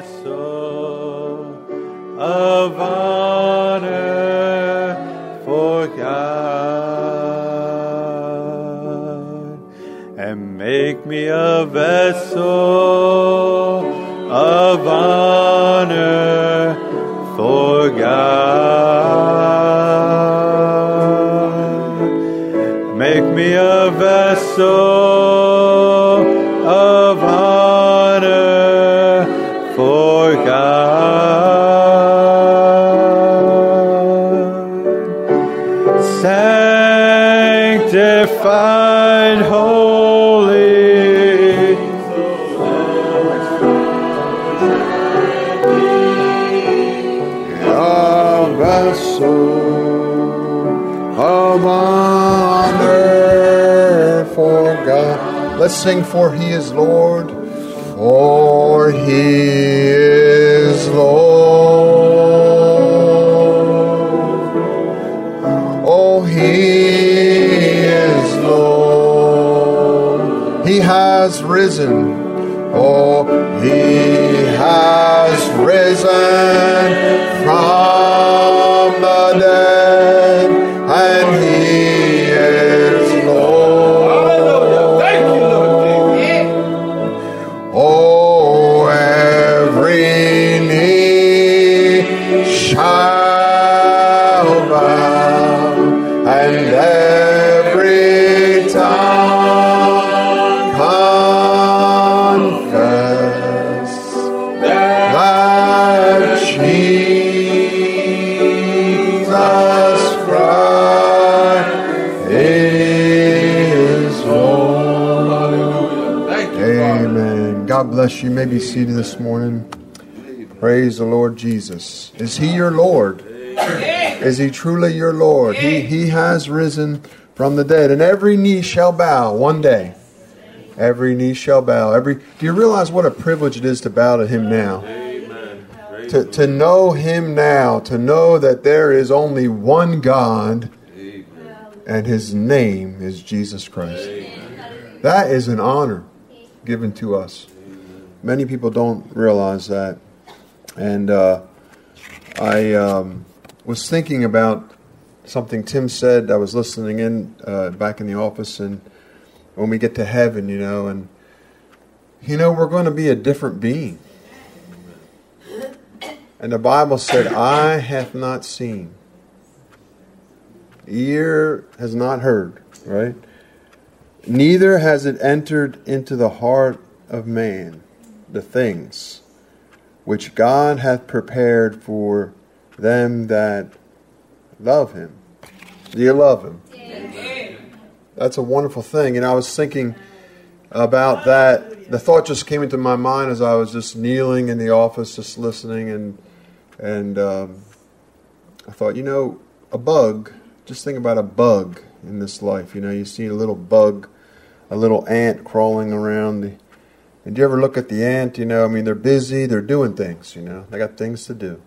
vessel of honor for God, and make me a vessel of honor for God. Make me a vessel of honor for God. Sanctified, holy, a vessel of honor for God. Let's sing, for He is Lord. For He is Lord. Oh, He is Lord. He has risen. Oh, He has risen from the dead, and He is Lord. Thank you, Lord. Oh, every knee shall bow, and every tongue confess that Jesus Christ is Lord. Thank you, Amen. God bless you. You may be seated this morning. Praise the Lord Jesus. Is He your Lord? Is He truly your Lord? He has risen from the dead, and every knee shall bow one day. Every knee shall bow. Do you realize what a privilege it is to bow to Him now? To know Him now, to know that there is only one God, and His name is Jesus Christ. That is an honor given to us. Many people don't realize that. And I was thinking about something Tim said. I was listening in back in the office, and when we get to heaven, we're going to be a different being. And the Bible said, "Eye hath not seen, ear has not heard," right? "Neither has it entered into the heart of man the things which God hath prepared for them that love Him." Do you love Him? Amen. That's a wonderful thing. And I was thinking about that. The thought just came into my mind as I was just kneeling in the office, just listening, and I thought, a bug. Just think about a bug in this life. You see a little bug, a little ant crawling around. And do you ever look at the ant? They're busy, they're doing things. They got things to do.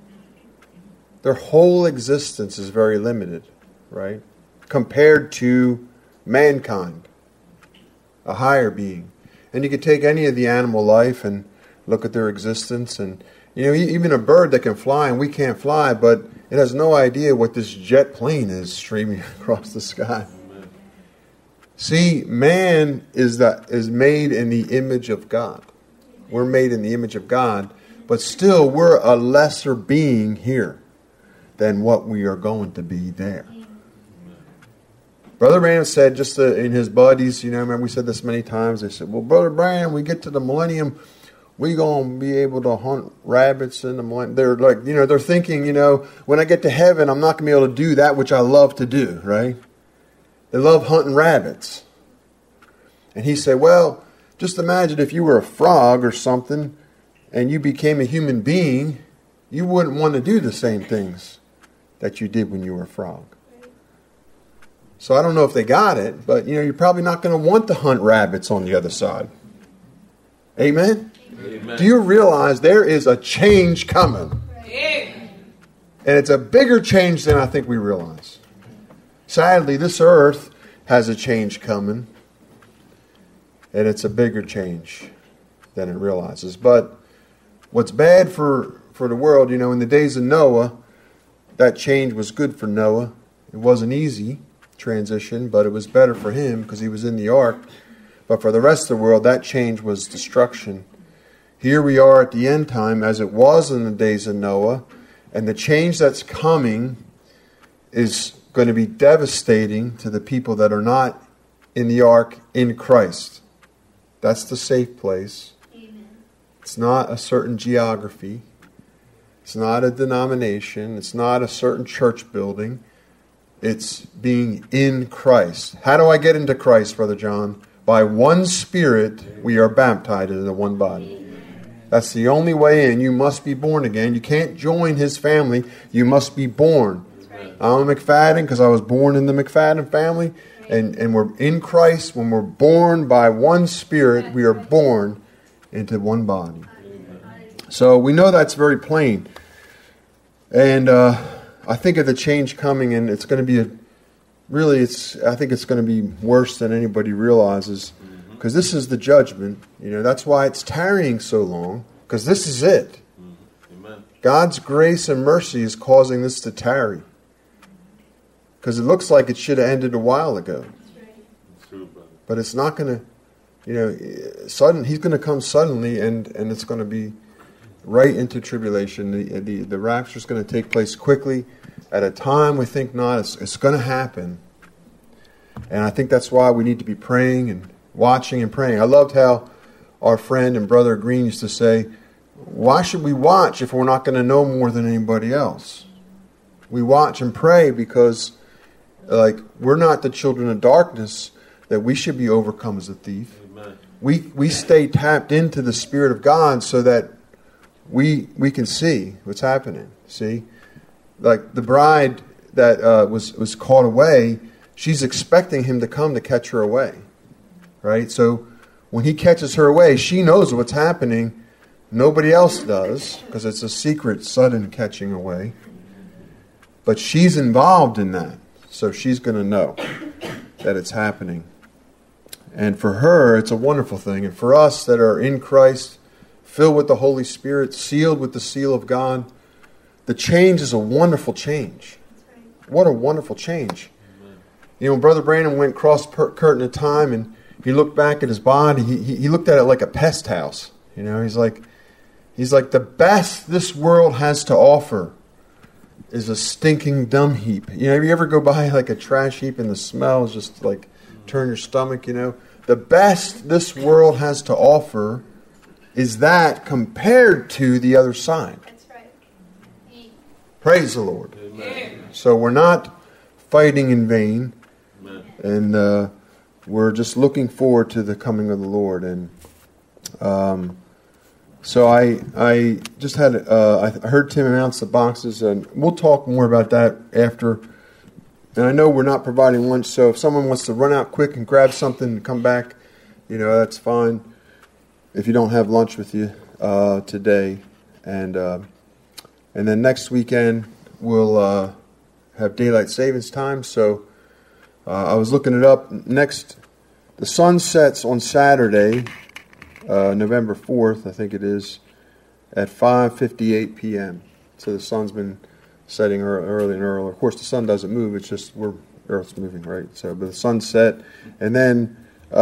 Their whole existence is very limited, right? Compared to mankind, a higher being. And you could take any of the animal life and look at their existence, and even a bird that can fly and we can't fly, but it has no idea what this jet plane is streaming across the sky. See, man is made in the image of God. We're made in the image of God, but still we're a lesser being here than what we are going to be there. Brother Branham said, just in his buddies, remember we said this many times, they said, "Well, Brother Branham, we get to the millennium, we going to be able to hunt rabbits in the millennium." They're like, they're thinking, when I get to heaven, I'm not going to be able to do that which I love to do, right? They love hunting rabbits. And he said, well, just imagine if you were a frog or something and you became a human being, you wouldn't want to do the same things that you did when you were a frog. So I don't know if they got it, but you're probably not going to want to hunt rabbits on the other side. Amen? Amen. Do you realize there is a change coming? And it's a bigger change than I think we realize. Sadly, this earth has a change coming. And it's a bigger change than it realizes. But what's bad for the world, in the days of Noah, that change was good for Noah. It wasn't easy transition, but it was better for him because he was in the ark. But for the rest of the world, that change was destruction. Here we are at the end time, as it was in the days of Noah, and the change that's coming is going to be devastating to the people that are not in the ark in Christ. That's the safe place. Amen. It's not a certain geography. It's not a denomination. It's not a certain church building. It's being in Christ. How do I get into Christ, Brother John? By one Spirit, we are baptized into one body. That's the only way in. You must be born again. You can't join His family. You must be born. I'm a McFadden because I was born in the McFadden family. And we're in Christ. When we're born by one Spirit, we are born into one body. So we know that's very plain. And I think of the change coming, and it's going to be I think it's going to be worse than anybody realizes, because this is the judgment. That's why it's tarrying so long, because this is it. Amen. God's grace and mercy is causing this to tarry, because it looks like it should have ended a while ago. It's true, brother. But it's not going to, sudden. He's going to come suddenly, and it's going to be right into tribulation. The rapture is going to take place quickly at a time we think not. It's going to happen. And I think that's why we need to be praying and watching and praying. I loved how our friend and brother Green used to say, why should we watch if we're not going to know more than anybody else? We watch and pray because we're not the children of darkness, that we should be overcome as a thief. Amen. We stay tapped into the Spirit of God so that we can see what's happening. See? Like the bride that was caught away, she's expecting him to come to catch her away. Right? So when he catches her away, she knows what's happening. Nobody else does, because it's a secret, sudden catching away. But she's involved in that. So she's going to know that it's happening. And for her, it's a wonderful thing. And for us that are in Christ, filled with the Holy Spirit, sealed with the seal of God, the change is a wonderful change. What a wonderful change. Brother Brandon went across curtain of time, and he looked back at his body. He looked at it like a pest house. He's like, the best this world has to offer is a stinking dung heap. Have you ever go by like a trash heap and the smell is just like turn your stomach, The best this world has to offer is that compared to the other side. That's right. Praise the Lord. Amen. So we're not fighting in vain. Amen. And we're just looking forward to the coming of the Lord. And so I just had I heard Tim announce the boxes, and we'll talk more about that after. And I know we're not providing lunch, so if someone wants to run out quick and grab something and come back, that's fine. If you don't have lunch with you today, and then next weekend we'll have daylight savings time. So I was looking it up. The sun sets on Saturday, November 4th, I think it is, at 5:58 p.m. So the sun's been setting early and early. Of course, the sun doesn't move; it's just Earth's moving, right? So, but the sun set, and then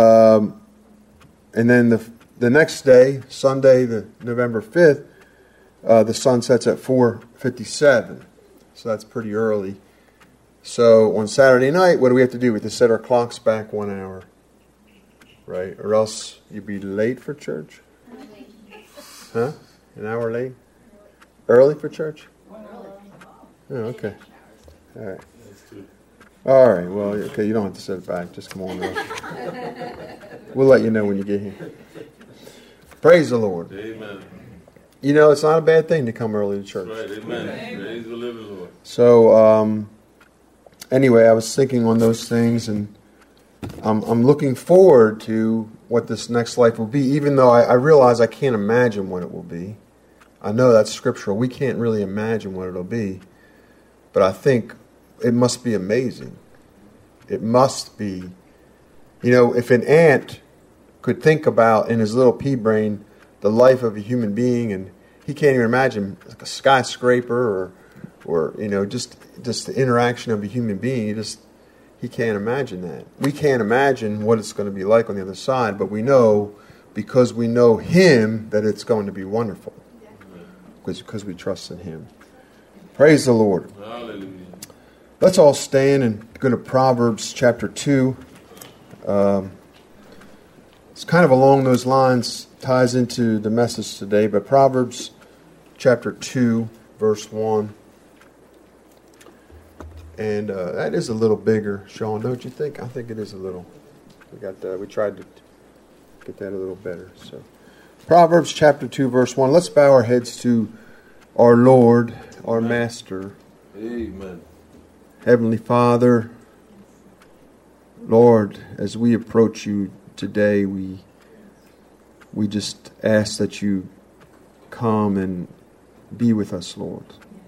the next day, Sunday, the November 5th, the sun sets at 4:57. So that's pretty early. So on Saturday night, what do we have to do? We have to set our clocks back 1 hour, right? Or else you'd be late for church. Huh? An hour late? Early for church? Oh, okay. All right. All right. Well, okay. You don't have to set it back. Just come on early. We'll let you know when you get here. Praise the Lord. Amen. It's not a bad thing to come early to church. Right. Amen. Praise the living Lord. So, anyway, I was thinking on those things, and I'm looking forward to what this next life will be, even though I realize I can't imagine what it will be. I know that's scriptural. We can't really imagine what it'll be. But I think it must be amazing. It must be. If an ant could think about in his little pea brain the life of a human being, and he can't even imagine like a skyscraper or just the interaction of a human being. He can't imagine that. We can't imagine what it's going to be like on the other side, but we know, because we know Him, that it's going to be wonderful. Because we trust in Him. Praise the Lord. Hallelujah. Let's all stand and go to Proverbs chapter 2. It's kind of along those lines, ties into the message today, but Proverbs chapter 2, verse 1. And that is a little bigger, Sean, don't you think? I think it is a little. We tried to get that a little better. So, Proverbs chapter 2, verse 1. Let's bow our heads to our Lord, our Master. Amen. Heavenly Father, Lord, as we approach you today, we just ask that you come and be with us, Lord.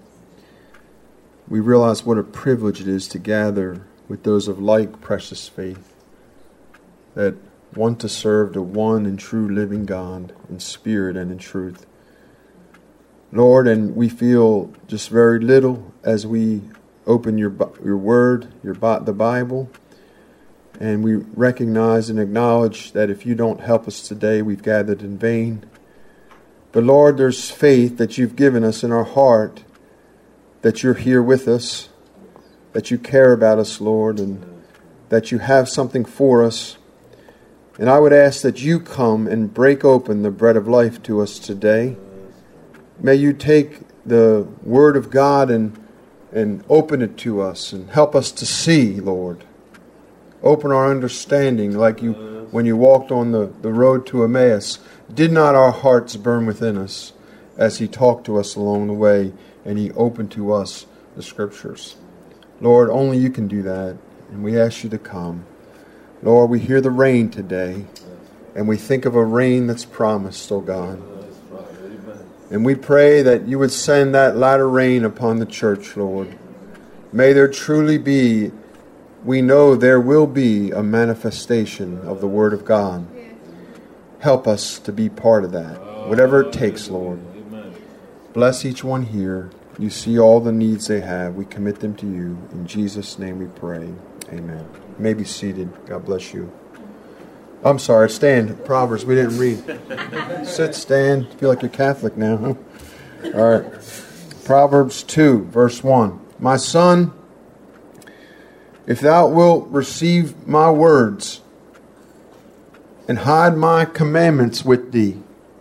We realize what a privilege it is to gather with those of like precious faith that want to serve the one and true living God in spirit and in truth. Lord, and we feel just very little as we open your word, the Bible, and we recognize and acknowledge that if you don't help us today, we've gathered in vain. But Lord, there's faith that you've given us in our heart, that you're here with us, that you care about us, Lord, and that you have something for us. And I would ask that you come and break open the bread of life to us today. May you take the Word of God and open it to us and help us to see, Lord. Open our understanding like you when you walked on the road to Emmaus. Did not our hearts burn within us as He talked to us along the way and He opened to us the Scriptures? Lord, only you can do that, and we ask you to come. Lord, we hear the rain today, and we think of a rain that's promised, oh God. And we pray that you would send that latter rain upon the church, Lord. May there truly be, we know there will be a manifestation of the Word of God. Help us to be part of that, whatever it takes, Lord. Bless each one here. You see all the needs they have. We commit them to you. In Jesus' name we pray. Amen. You may be seated. God bless you. I'm sorry, stand. Proverbs, we didn't read. Sit, stand. Feel like you're Catholic now, huh? All right. Proverbs 2, verse 1. My son, if thou wilt receive my words and hide my commandments with thee,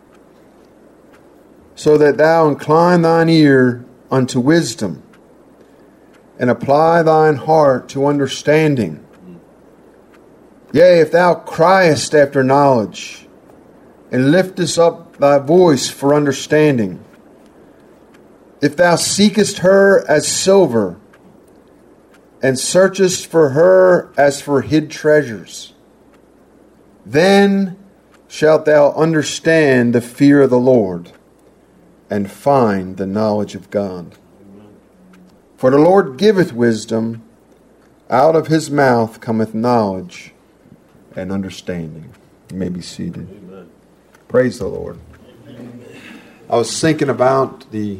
so that thou incline thine ear unto wisdom and apply thine heart to understanding. Yea, if thou criest after knowledge, and liftest up thy voice for understanding, if thou seekest her as silver, and searchest for her as for hid treasures, then shalt thou understand the fear of the Lord, and find the knowledge of God. For the Lord giveth wisdom, out of his mouth cometh knowledge and understanding. You may be seated. Amen. Praise the Lord. I was thinking about the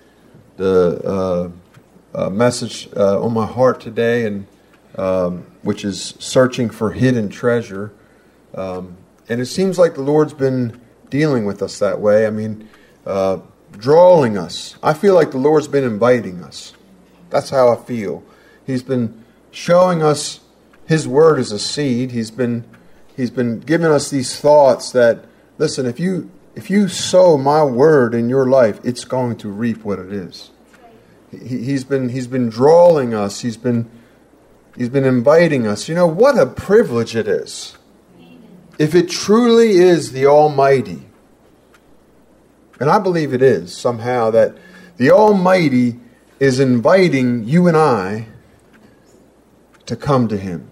message on my heart today, and which is searching for hidden treasure. And it seems like the Lord's been dealing with us that way. I mean, drawing us. I feel like the Lord's been inviting us. That's how I feel. He's been showing us His Word as a seed. He's been giving us these thoughts that, listen, if you sow my Word in your life, it's going to reap what it is. He's been drawing us. He's been inviting us. You know what a privilege it is. If it truly is the Almighty, and I believe it is somehow, that the Almighty is inviting you and I to come to Him.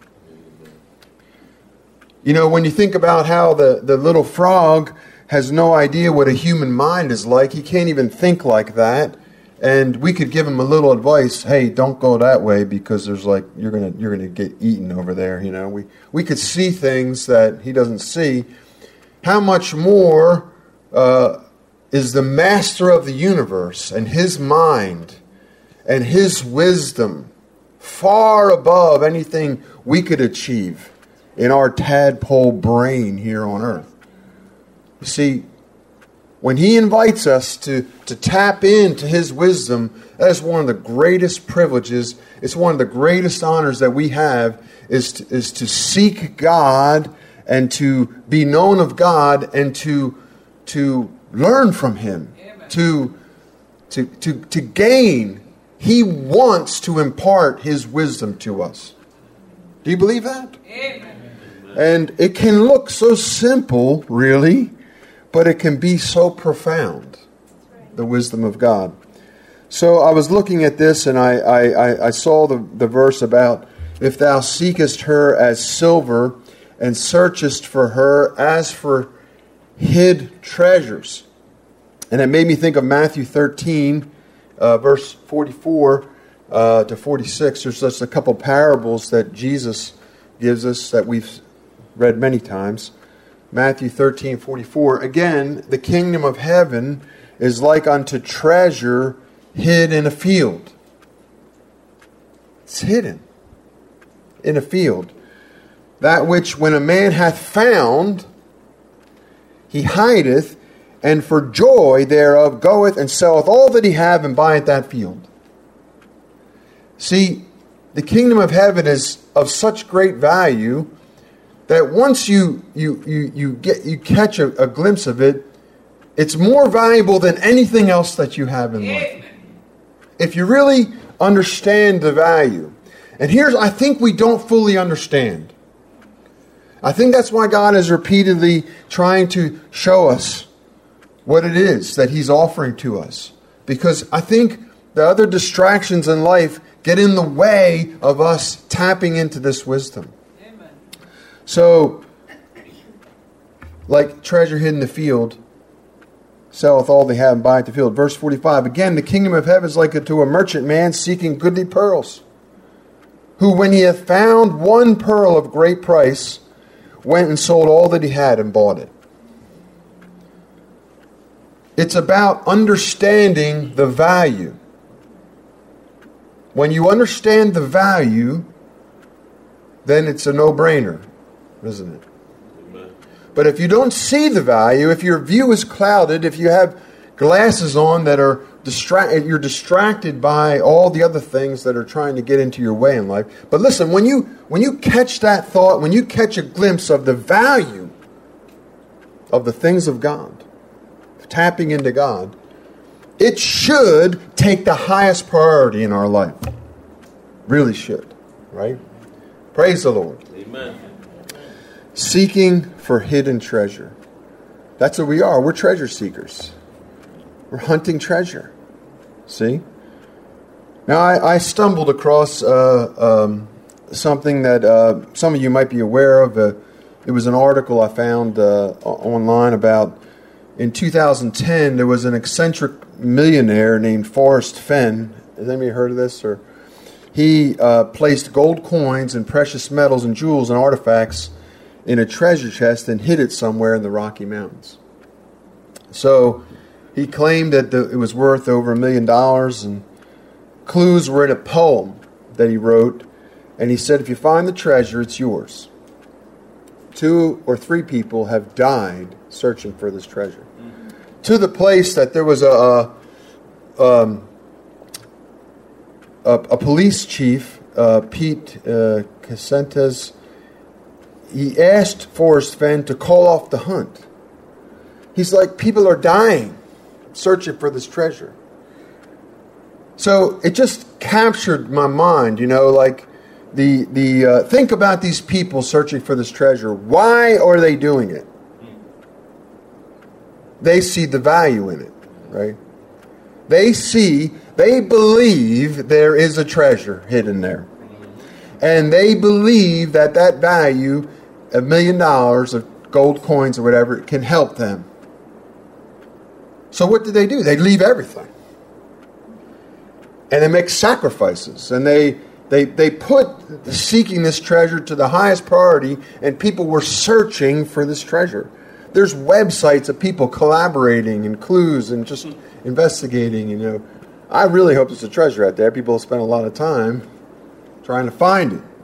You know, when you think about how the little frog has no idea what a human mind is like, he can't even think like that. And we could give him a little advice, hey, don't go that way because there's like you're gonna get eaten over there. You know, we could see things that he doesn't see. How much more is the master of the universe, and his mind and his wisdom far above anything we could achieve in our tadpole brain here on earth. You see, when he invites us to tap into his wisdom, that is one of the greatest privileges. It's one of the greatest honors that we have is to seek God and to be known of God and to learn from him, to gain. He wants to impart his wisdom to us. Do you believe that? Amen. And it can look so simple, really, but it can be so profound, the wisdom of God. So I was looking at this, and I saw the verse about, if thou seekest her as silver and searchest for her as for hid treasures. And it made me think of Matthew 13, verse 44 to 46. There's just a couple parables that Jesus gives us that we've read many times. Matthew 13:44. Again, the kingdom of heaven is like unto treasure hid in a field. It's hidden in a field. That which when a man hath found, he hideth, and for joy thereof goeth and selleth all that he have and buyeth that field. See, the kingdom of heaven is of such great value that once you catch a glimpse of it, it's more valuable than anything else that you have in life. If you really understand the value. And here's, I think we don't fully understand. I think that's why God is repeatedly trying to show us what it is that he's offering to us. Because I think the other distractions in life get in the way of us tapping into this wisdom. Amen. So, like treasure hid in the field, selleth all they have and buyeth the field. Verse 45, again, the kingdom of heaven is like unto a merchant man seeking goodly pearls, who when he hath found one pearl of great price, went and sold all that he had and bought it. It's about understanding the value. When you understand the value, then it's a no-brainer, isn't it? Amen. But if you don't see the value, if your view is clouded, if you have glasses on that are you're distracted by all the other things that are trying to get into your way in life. But listen, when you catch that thought, when you catch a glimpse of the value of the things of God, tapping into God, it should take the highest priority in our life. Really should, right? Praise the Lord. Amen. Seeking for hidden treasure. That's what we are. We're treasure seekers. We're hunting treasure. See? Now, I stumbled across something that some of you might be aware of. It was an article I found online about, in 2010, there was an eccentric millionaire named Forrest Fenn. Has anybody heard of this? Or he placed gold coins and precious metals and jewels and artifacts in a treasure chest and hid it somewhere in the Rocky Mountains. So he claimed that it was worth over $1 million, and clues were in a poem that he wrote. And he said, if you find the treasure, it's yours. 2 or 3 people have died searching for this treasure. Mm-hmm. To the place that there was a police chief, Pete Casentes. He asked Forrest Fenn to call off the hunt. He's like, people are dying searching for this treasure. So it just captured my mind, like the think about these people searching for this treasure. Why are they doing it? They see the value in it, right? They believe there is a treasure hidden there. And they believe that value, $1 million of gold coins or whatever, can help them. So what do? They leave everything. And they make sacrifices. And they put seeking this treasure to the highest priority, and people were searching for this treasure. There's websites of people collaborating and clues and just investigating. You know, I really hope there's a treasure out there. People spend a lot of time trying to find it.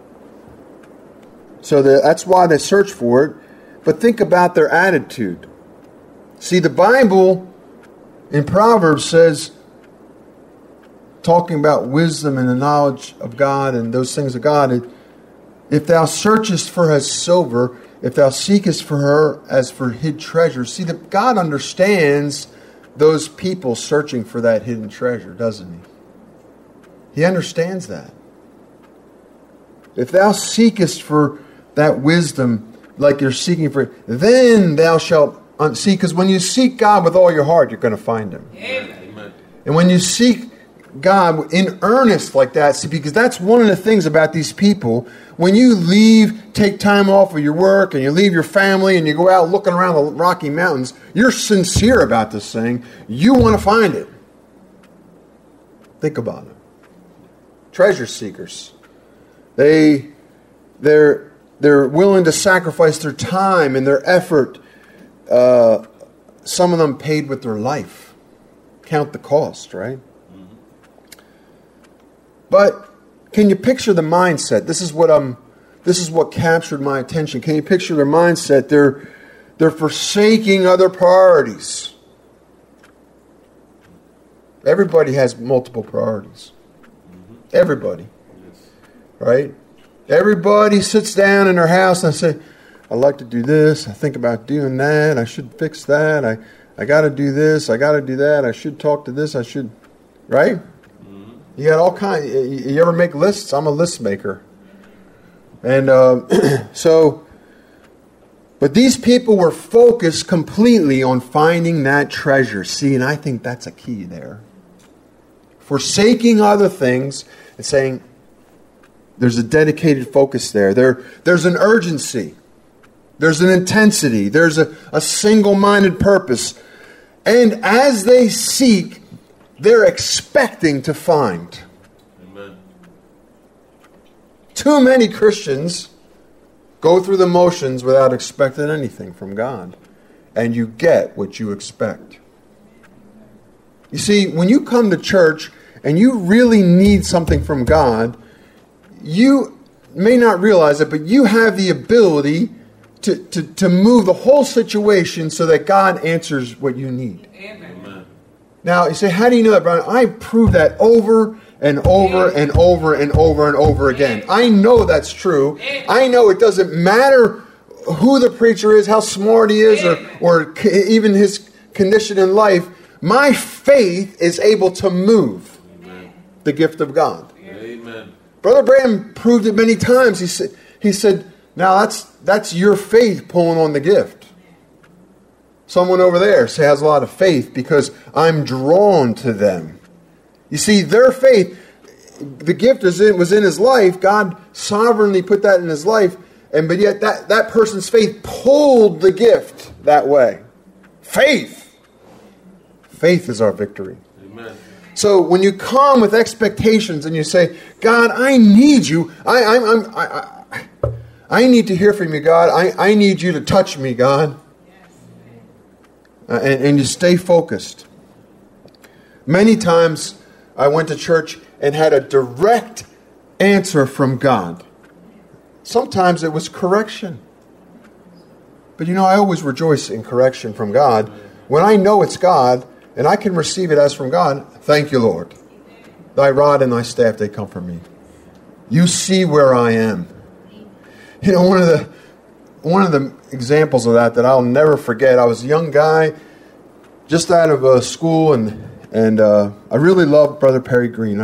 So that's why they search for it. But think about their attitude. See, the Bible in Proverbs says, talking about wisdom and the knowledge of God and those things of God, if thou searchest for her as silver, if thou seekest for her as for hid treasure. See, that God understands those people searching for that hidden treasure, doesn't he? He understands that. If thou seekest for that wisdom like you're seeking for it, then thou shalt see, because when you seek God with all your heart, you're going to find him. Amen. And when you seek God in earnest like that, see, because that's one of the things about these people. When you leave, take time off of your work, and you leave your family, and you go out looking around the Rocky Mountains, you're sincere about this thing. You want to find it. Think about it. Treasure seekers. They're willing to sacrifice their time and their effort. Some of them paid with their life. Count the cost, right? But can you picture the mindset? This is what captured my attention. Can you picture their mindset? They're forsaking other priorities. Everybody has multiple priorities. Everybody. Right? Everybody sits down in their house and say, I like to do this. I think about doing that. I should fix that. I got to do this. I got to do that. I should talk to this. I should, right? You got all kinds. You ever make lists? I'm a list maker. And but these people were focused completely on finding that treasure. See, and I think that's a key there. Forsaking other things and saying, there's a dedicated focus there. There's an urgency. There's an intensity. There's a single-minded purpose. And as they seek, they're expecting to find. Amen. Too many Christians go through the motions without expecting anything from God. And you get what you expect. You see, when you come to church and you really need something from God, you may not realize it, but you have the ability to move the whole situation so that God answers what you need. Amen. Now, you say, how do you know that, Brian? I prove that over and over and over and over and over again. I know that's true. I know it doesn't matter who the preacher is, how smart he is, or even his condition in life. My faith is able to move the gift of God. Amen. Brother Branham proved it many times. He said, now that's your faith pulling on the gift. Someone over there has a lot of faith because I'm drawn to them. You see, their faith, the gift was in his life. God sovereignly put that in his life. But yet that person's faith pulled the gift that way. Faith. Faith is our victory. Amen. So when you come with expectations and you say, God, I need you. I need to hear from you, God. I need you to touch me, God. And you stay focused. Many times I went to church and had a direct answer from God. Sometimes it was correction. But I always rejoice in correction from God. When I know it's God and I can receive it as from God, thank you, Lord. Thy rod and thy staff, they comfort me. You see where I am. One of the examples of that I'll never forget, I was a young guy, just out of school, and I really loved Brother Perry Green.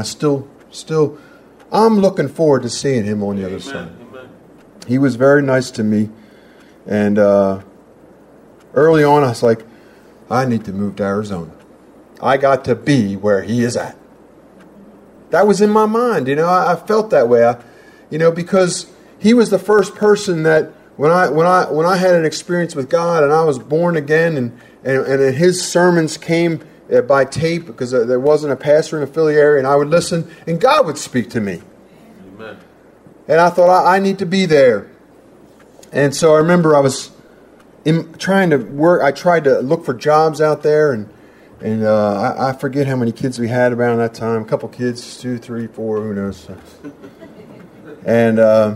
I'm looking forward to seeing him on the other side. Amen. He was very nice to me, and early on I was like, I need to move to Arizona. I got to be where he is at. That was in my mind, I felt that way, because he was the first person that when I had an experience with God and I was born again, and his sermons came by tape because there wasn't a pastor in the Philly area, and I would listen, and God would speak to me. Amen. And I thought, I need to be there. And so I remember I was in trying to work, I tried to look for jobs out there, and I forget how many kids we had around that time. A couple kids, 2, 3, 4, who knows. And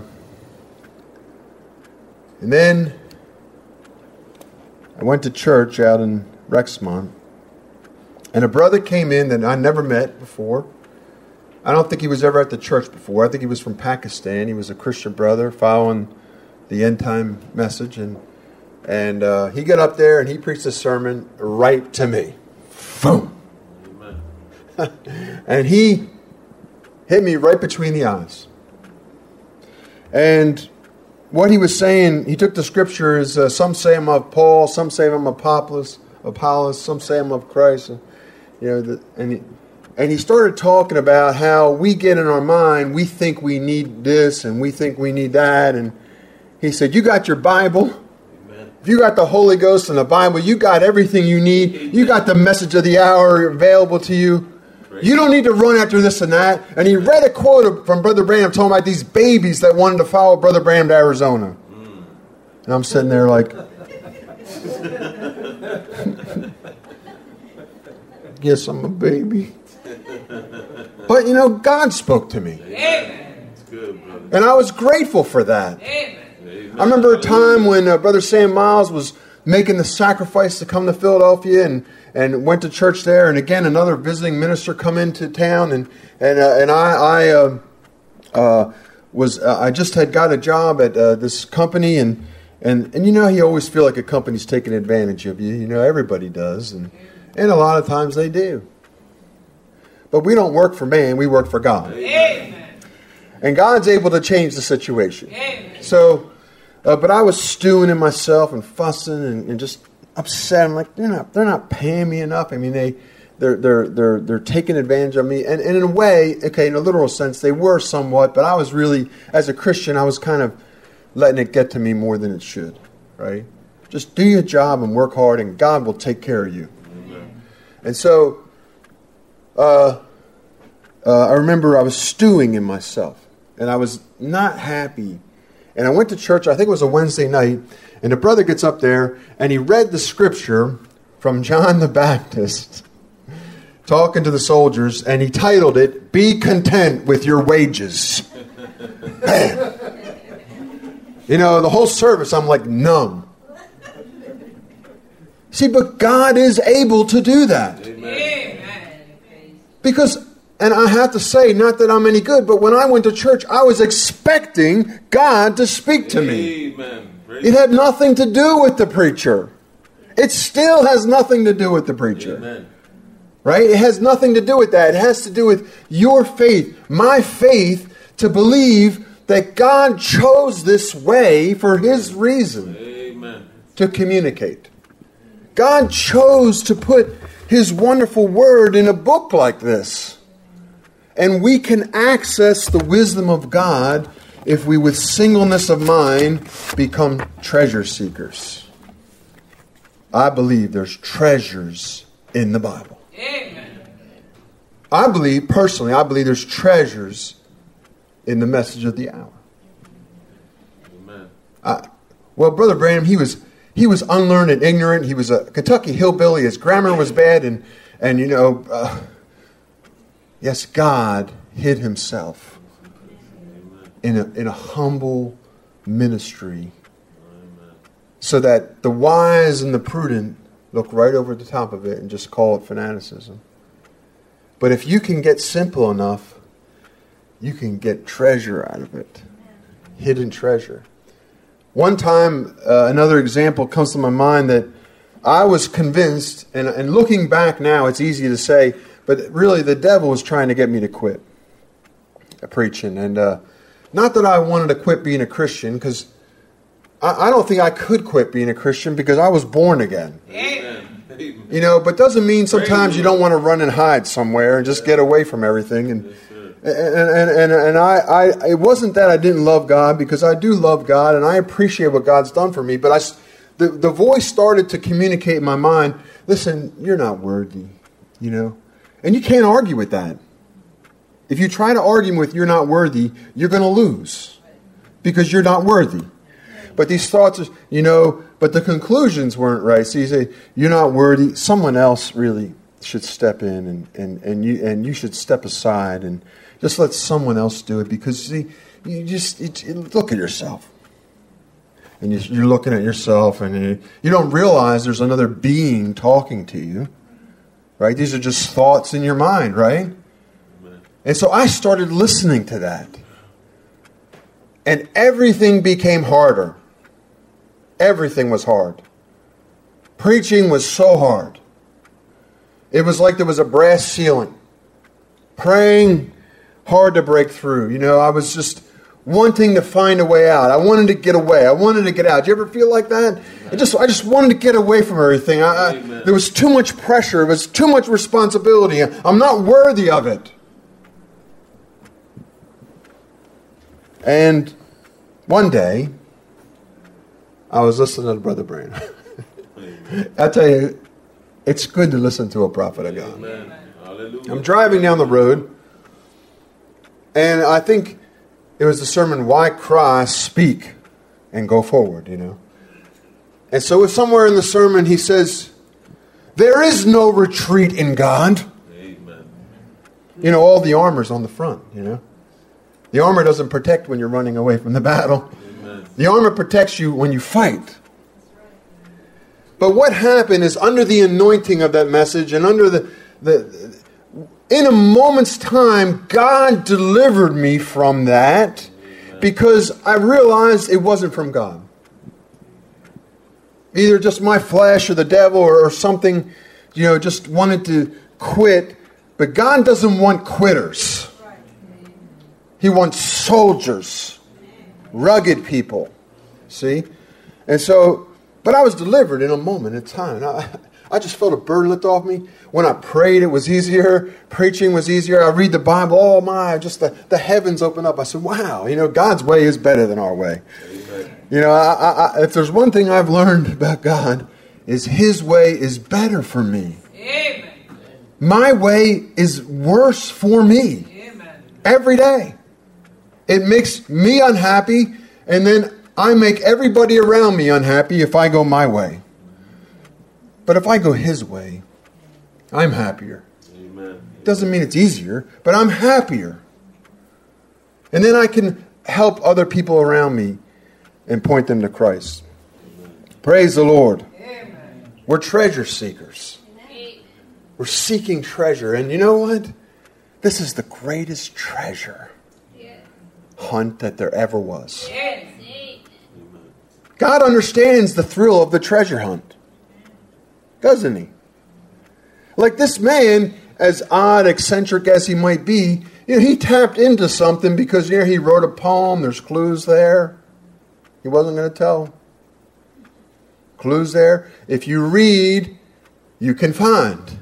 then I went to church out in Rexmont, and a brother came in that I never met before. I don't think he was ever at the church before. I think he was from Pakistan. He was a Christian brother following the end time message, and he got up there and he preached a sermon right to me. Boom. And he hit me right between the eyes. And what he was saying, he took the scriptures. Some say I'm of Paul, some say I'm of Apollos, some say I'm of Christ. And he started talking about how we get in our mind, we think we need this and we think we need that. And he said, you got your Bible. Amen. If you got the Holy Ghost and the Bible, you got everything you need. Amen. You got the message of the hour available to you. Great. You don't need to run after this and that. And he read a quote from Brother Branham talking about these babies that wanted to follow Brother Branham to Arizona. And I'm sitting there like, guess I'm a baby. But, God spoke to me. Amen. It's good, brother. And I was grateful for that. Amen. I remember a time when Brother Sam Miles was making the sacrifice to come to Philadelphia and went to church there. And again, another visiting minister come into town. And I just had got a job at this company. And you always feel like a company's taking advantage of you. Everybody does. And a lot of times they do. But we don't work for man, we work for God. Amen. And God's able to change the situation. Amen. So, but I was stewing in myself and fussing and just upset. I'm like, they're not paying me enough. I mean, they're taking advantage of me. And in a way, okay, in a literal sense, they were somewhat. But I was really, as a Christian, I was kind of letting it get to me more than it should. Right? Just do your job and work hard, and God will take care of you. Amen. And so, I remember I was stewing in myself, and I was not happy. And I went to church, I think it was a Wednesday night, and the brother gets up there, and he read the scripture from John the Baptist, talking to the soldiers, and he titled it, "Be content with your wages." Man. The whole service, I'm like numb. See, but God is able to do that. Amen. Because, and I have to say, not that I'm any good, but when I went to church, I was expecting God to speak to me. Amen. It had nothing to do with the preacher. It still has nothing to do with the preacher. Amen. Right? It has nothing to do with that. It has to do with your faith, my faith, to believe that God chose this way for His reason. Amen. To communicate. God chose to put His wonderful word in a book like this. And we can access the wisdom of God if we, with singleness of mind, become treasure seekers. I believe there's treasures in the Bible. Amen. I believe there's treasures in the message of the hour. Amen. Well, Brother Branham, he was unlearned and ignorant. He was a Kentucky hillbilly. His grammar was bad. And yes, God hid Himself in a humble ministry so that the wise and the prudent look right over the top of it and just call it fanaticism. But if you can get simple enough, you can get treasure out of it. Hidden treasure. One time, another example comes to my mind that I was convinced, and looking back now, it's easy to say, but really the devil was trying to get me to quit preaching. And not that I wanted to quit being a Christian, because I don't think I could quit being a Christian because I was born again. Amen. But doesn't mean sometimes you don't want to run and hide somewhere and just get away from everything. And it wasn't that I didn't love God, because I do love God and I appreciate what God's done for me. But the voice started to communicate in my mind, listen, you're not worthy, And you can't argue with that. If you try to argue with you're not worthy, you're going to lose because you're not worthy. But these thoughts, but the conclusions weren't right. So you say, you're not worthy. Someone else really should step in and you should step aside and just let someone else do it, because see, you look at yourself. And you're looking at yourself and you don't realize there's another being talking to you. Right? These are just thoughts in your mind, right? Amen. And so I started listening to that. And everything became harder. Everything was hard. Preaching was so hard. It was like there was a brass ceiling. Praying, hard to break through. I was just wanting to find a way out. I wanted to get away. I wanted to get out. Do you ever feel like that? I just wanted to get away from everything. There was too much pressure. It was too much responsibility. I'm not worthy of it. And one day, I was listening to Brother Brand. I tell you, it's good to listen to a prophet of God. Amen. I'm driving down the road, and I think it was the sermon, Why Cry, Speak, and Go Forward, And so somewhere in the sermon he says, there is no retreat in God. Amen. All the armor's on the front, The armor doesn't protect when you're running away from the battle. Amen. The armor protects you when you fight. But what happened is, under the anointing of that message and under in a moment's time, God delivered me from that. Amen. Because I realized it wasn't from God. Either just my flesh or the devil or something, just wanted to quit. But God doesn't want quitters. He wants soldiers, rugged people. See? And so, but I was delivered in a moment in time. I just felt a burden lift off me. When I prayed, it was easier. Preaching was easier. I read the Bible. Oh my, just the heavens open up. I said, wow, God's way is better than our way. Amen. If there's one thing I've learned about God, is His way is better for me. Amen. My way is worse for me. Amen. Every day. It makes me unhappy, and then I make everybody around me unhappy if I go my way. But if I go His way, I'm happier. Amen. Doesn't mean it's easier, but I'm happier. And then I can help other people around me and point them to Christ. Amen. Praise the Lord. Amen. We're treasure seekers. Amen. We're seeking treasure. And you know what? This is the greatest treasure hunt that there ever was. Yes. God understands the thrill of the treasure hunt. Doesn't He? Like this man, as odd, eccentric as he might be, he tapped into something because he wrote a poem. There's clues there. He wasn't going to tell. Clues there. If you read, you can find.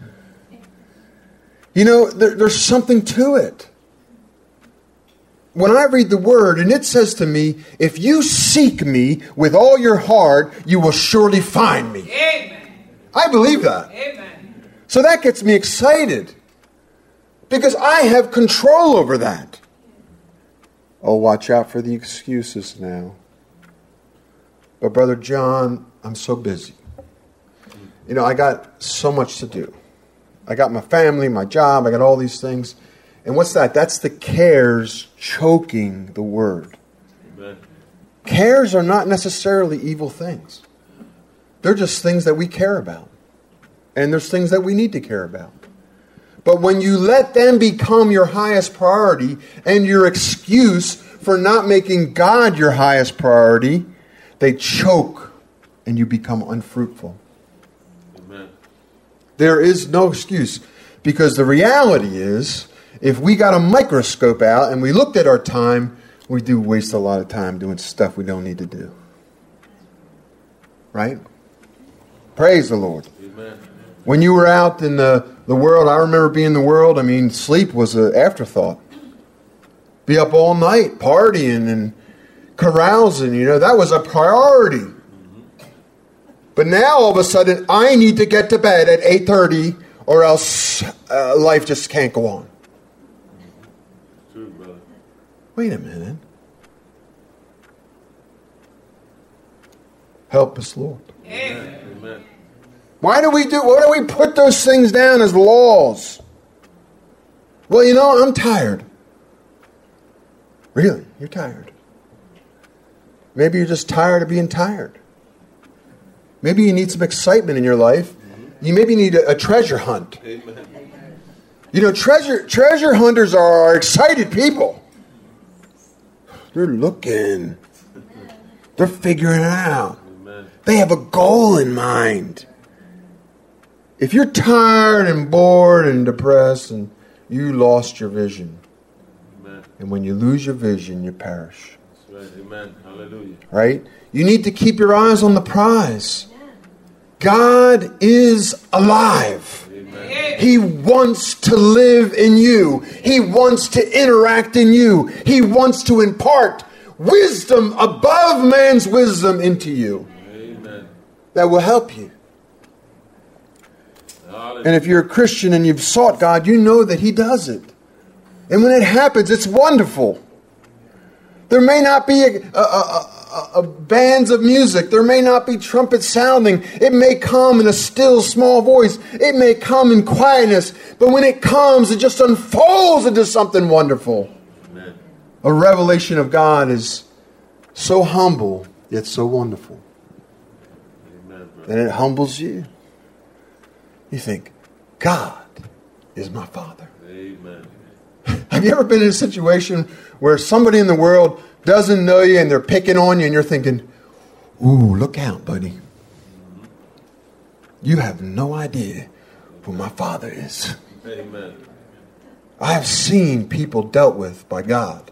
There's something to it. When I read the Word, and it says to me, if you seek me with all your heart, you will surely find me. Amen. I believe that. Amen. So that gets me excited. Because I have control over that. Oh, watch out for the excuses now. But Brother John, I'm so busy. I got so much to do. I got my family, my job, I got all these things. And what's that? That's the cares choking the word. Amen. Cares are not necessarily evil things. They're just things that we care about. And there's things that we need to care about. But when you let them become your highest priority and your excuse for not making God your highest priority, they choke and you become unfruitful. Amen. There is no excuse. Because the reality is, if we got a microscope out and we looked at our time, we do waste a lot of time doing stuff we don't need to do. Right? Praise the Lord. Amen. When you were out in the world, I remember being in the world, sleep was an afterthought. Be up all night, partying and carousing, that was a priority. But now, all of a sudden, I need to get to bed at 8:30 or else life just can't go on. True, brother. Wait a minute. Help us, Lord. Amen. Why do we put those things down as laws? Well, you know, I'm tired. Really? You're tired. Maybe you're just tired of being tired. Maybe you need some excitement in your life. You maybe need a treasure hunt. Amen. You know, treasure hunters are excited people. They're looking. They're figuring it out. Amen. They have a goal in mind. If you're tired and bored and depressed and you lost your vision, Amen. and when you lose your vision, you perish. That's right. Amen. Hallelujah. Right? You need to keep your eyes on the prize. God is alive. Amen. He wants to live in you. He wants to interact in you. He wants to impart wisdom above man's wisdom into you. Amen. That will help you. Hallelujah. And if you're a Christian and you've sought God, you know that He does it. And when it happens, it's wonderful. There may not be bands of music. There may not be trumpets sounding. It may come in a still, small voice. It may come in quietness. But when it comes, it just unfolds into something wonderful. Amen. A revelation of God is so humble, yet so wonderful. Amen, brother. And it humbles you. You think, God is my Father. Amen. Have you ever been in a situation where somebody in the world doesn't know you and they're picking on you and you're thinking, ooh, look out, buddy. You have no idea who my Father is. Amen. I have seen people dealt with by God.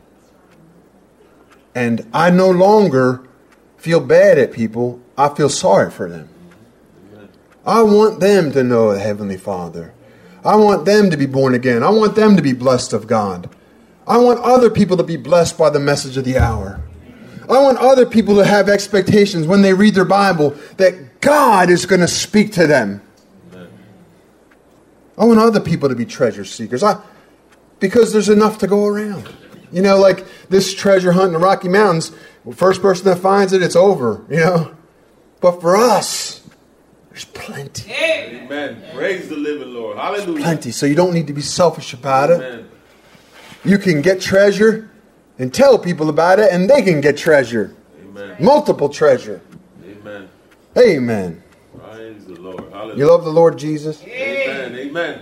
And I no longer feel bad at people. I feel sorry for them. I want them to know a Heavenly Father. I want them to be born again. I want them to be blessed of God. I want other people to be blessed by the message of the hour. I want other people to have expectations when they read their Bible that God is going to speak to them. Amen. I want other people to be treasure seekers. Because there's enough to go around. You know, like this treasure hunt in the Rocky Mountains, first person that finds it, it's over, you know. But for us, there's plenty. Amen. Praise the living Lord. Hallelujah. Plenty. So you don't need to be selfish about it. Amen. You can get treasure and tell people about it, and they can get treasure. Amen. Multiple treasure. Amen. Amen. Praise the Lord. Hallelujah. You love the Lord Jesus? Amen. Amen.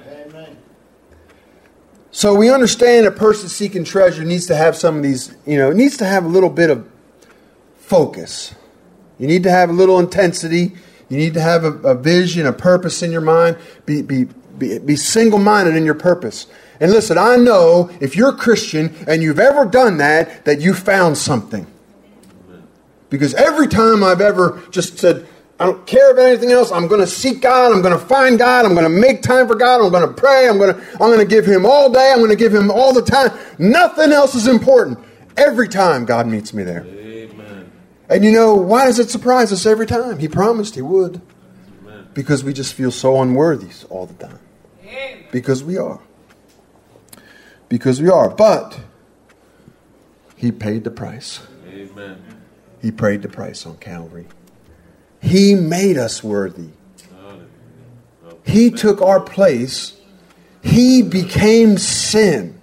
So we understand a person seeking treasure needs to have some of these, you know, it needs to have a little bit of focus. You need to have a little intensity. You need to have a vision, a purpose in your mind. Be single-minded in your purpose. And listen, I know if you're a Christian and you've ever done that, that you found something. Because every time I've ever just said, I don't care about anything else, I'm going to seek God, I'm going to find God, I'm going to make time for God, I'm going to pray, I'm going to give Him all day, I'm going to give Him all the time. Nothing else is important. Every time God meets me there. Amen. And you know, why does it surprise us every time? He promised He would. Amen. Because we just feel so unworthy all the time. Because we are. Because we are. But He paid the price. Amen. He paid the price on Calvary. He made us worthy. Hallelujah. He took our place. He became sin.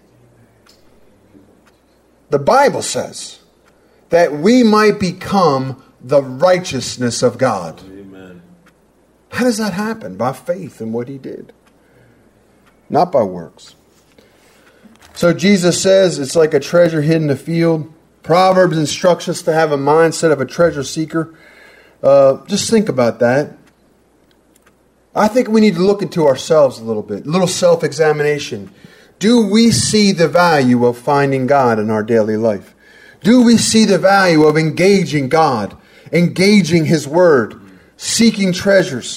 The Bible says that we might become the righteousness of God. Amen. How does that happen? By faith in what He did. Not by works. So Jesus says it's like a treasure hidden in the field. Proverbs instructs us to have a mindset of a treasure seeker. Just think about that. I think we need to look into ourselves a little bit. A little self-examination. Do we see the value of finding God in our daily life? Do we see the value of engaging God, engaging His Word, seeking treasures?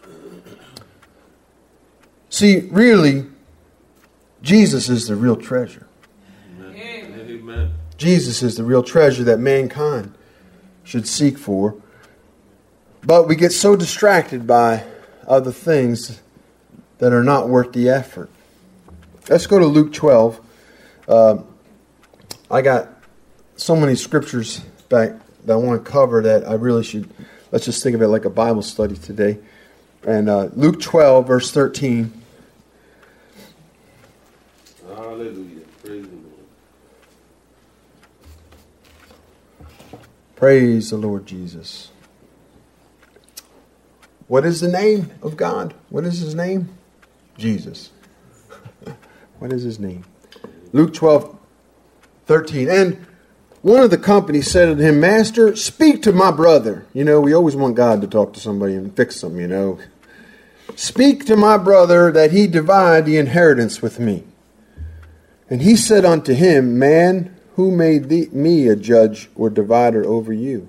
See, really, Jesus is the real treasure. Amen. Amen. Jesus is the real treasure that mankind should seek for. But we get so distracted by other things that are not worth the effort. Let's go to Luke 12. I got so many scriptures back that I want to cover that I really should let's just think of it like a Bible study today. And Luke 12, verse 13. Hallelujah. Praise the Lord. Praise the Lord Jesus. What is the name of God? What is His name? Jesus. What is His name? Luke 12, 13. And one of the company said to him, Master, speak to my brother. You know, we always want God to talk to somebody and fix them, you know. Speak to my brother that he divide the inheritance with me. And he said unto him, Man, who made me a judge or divider over you?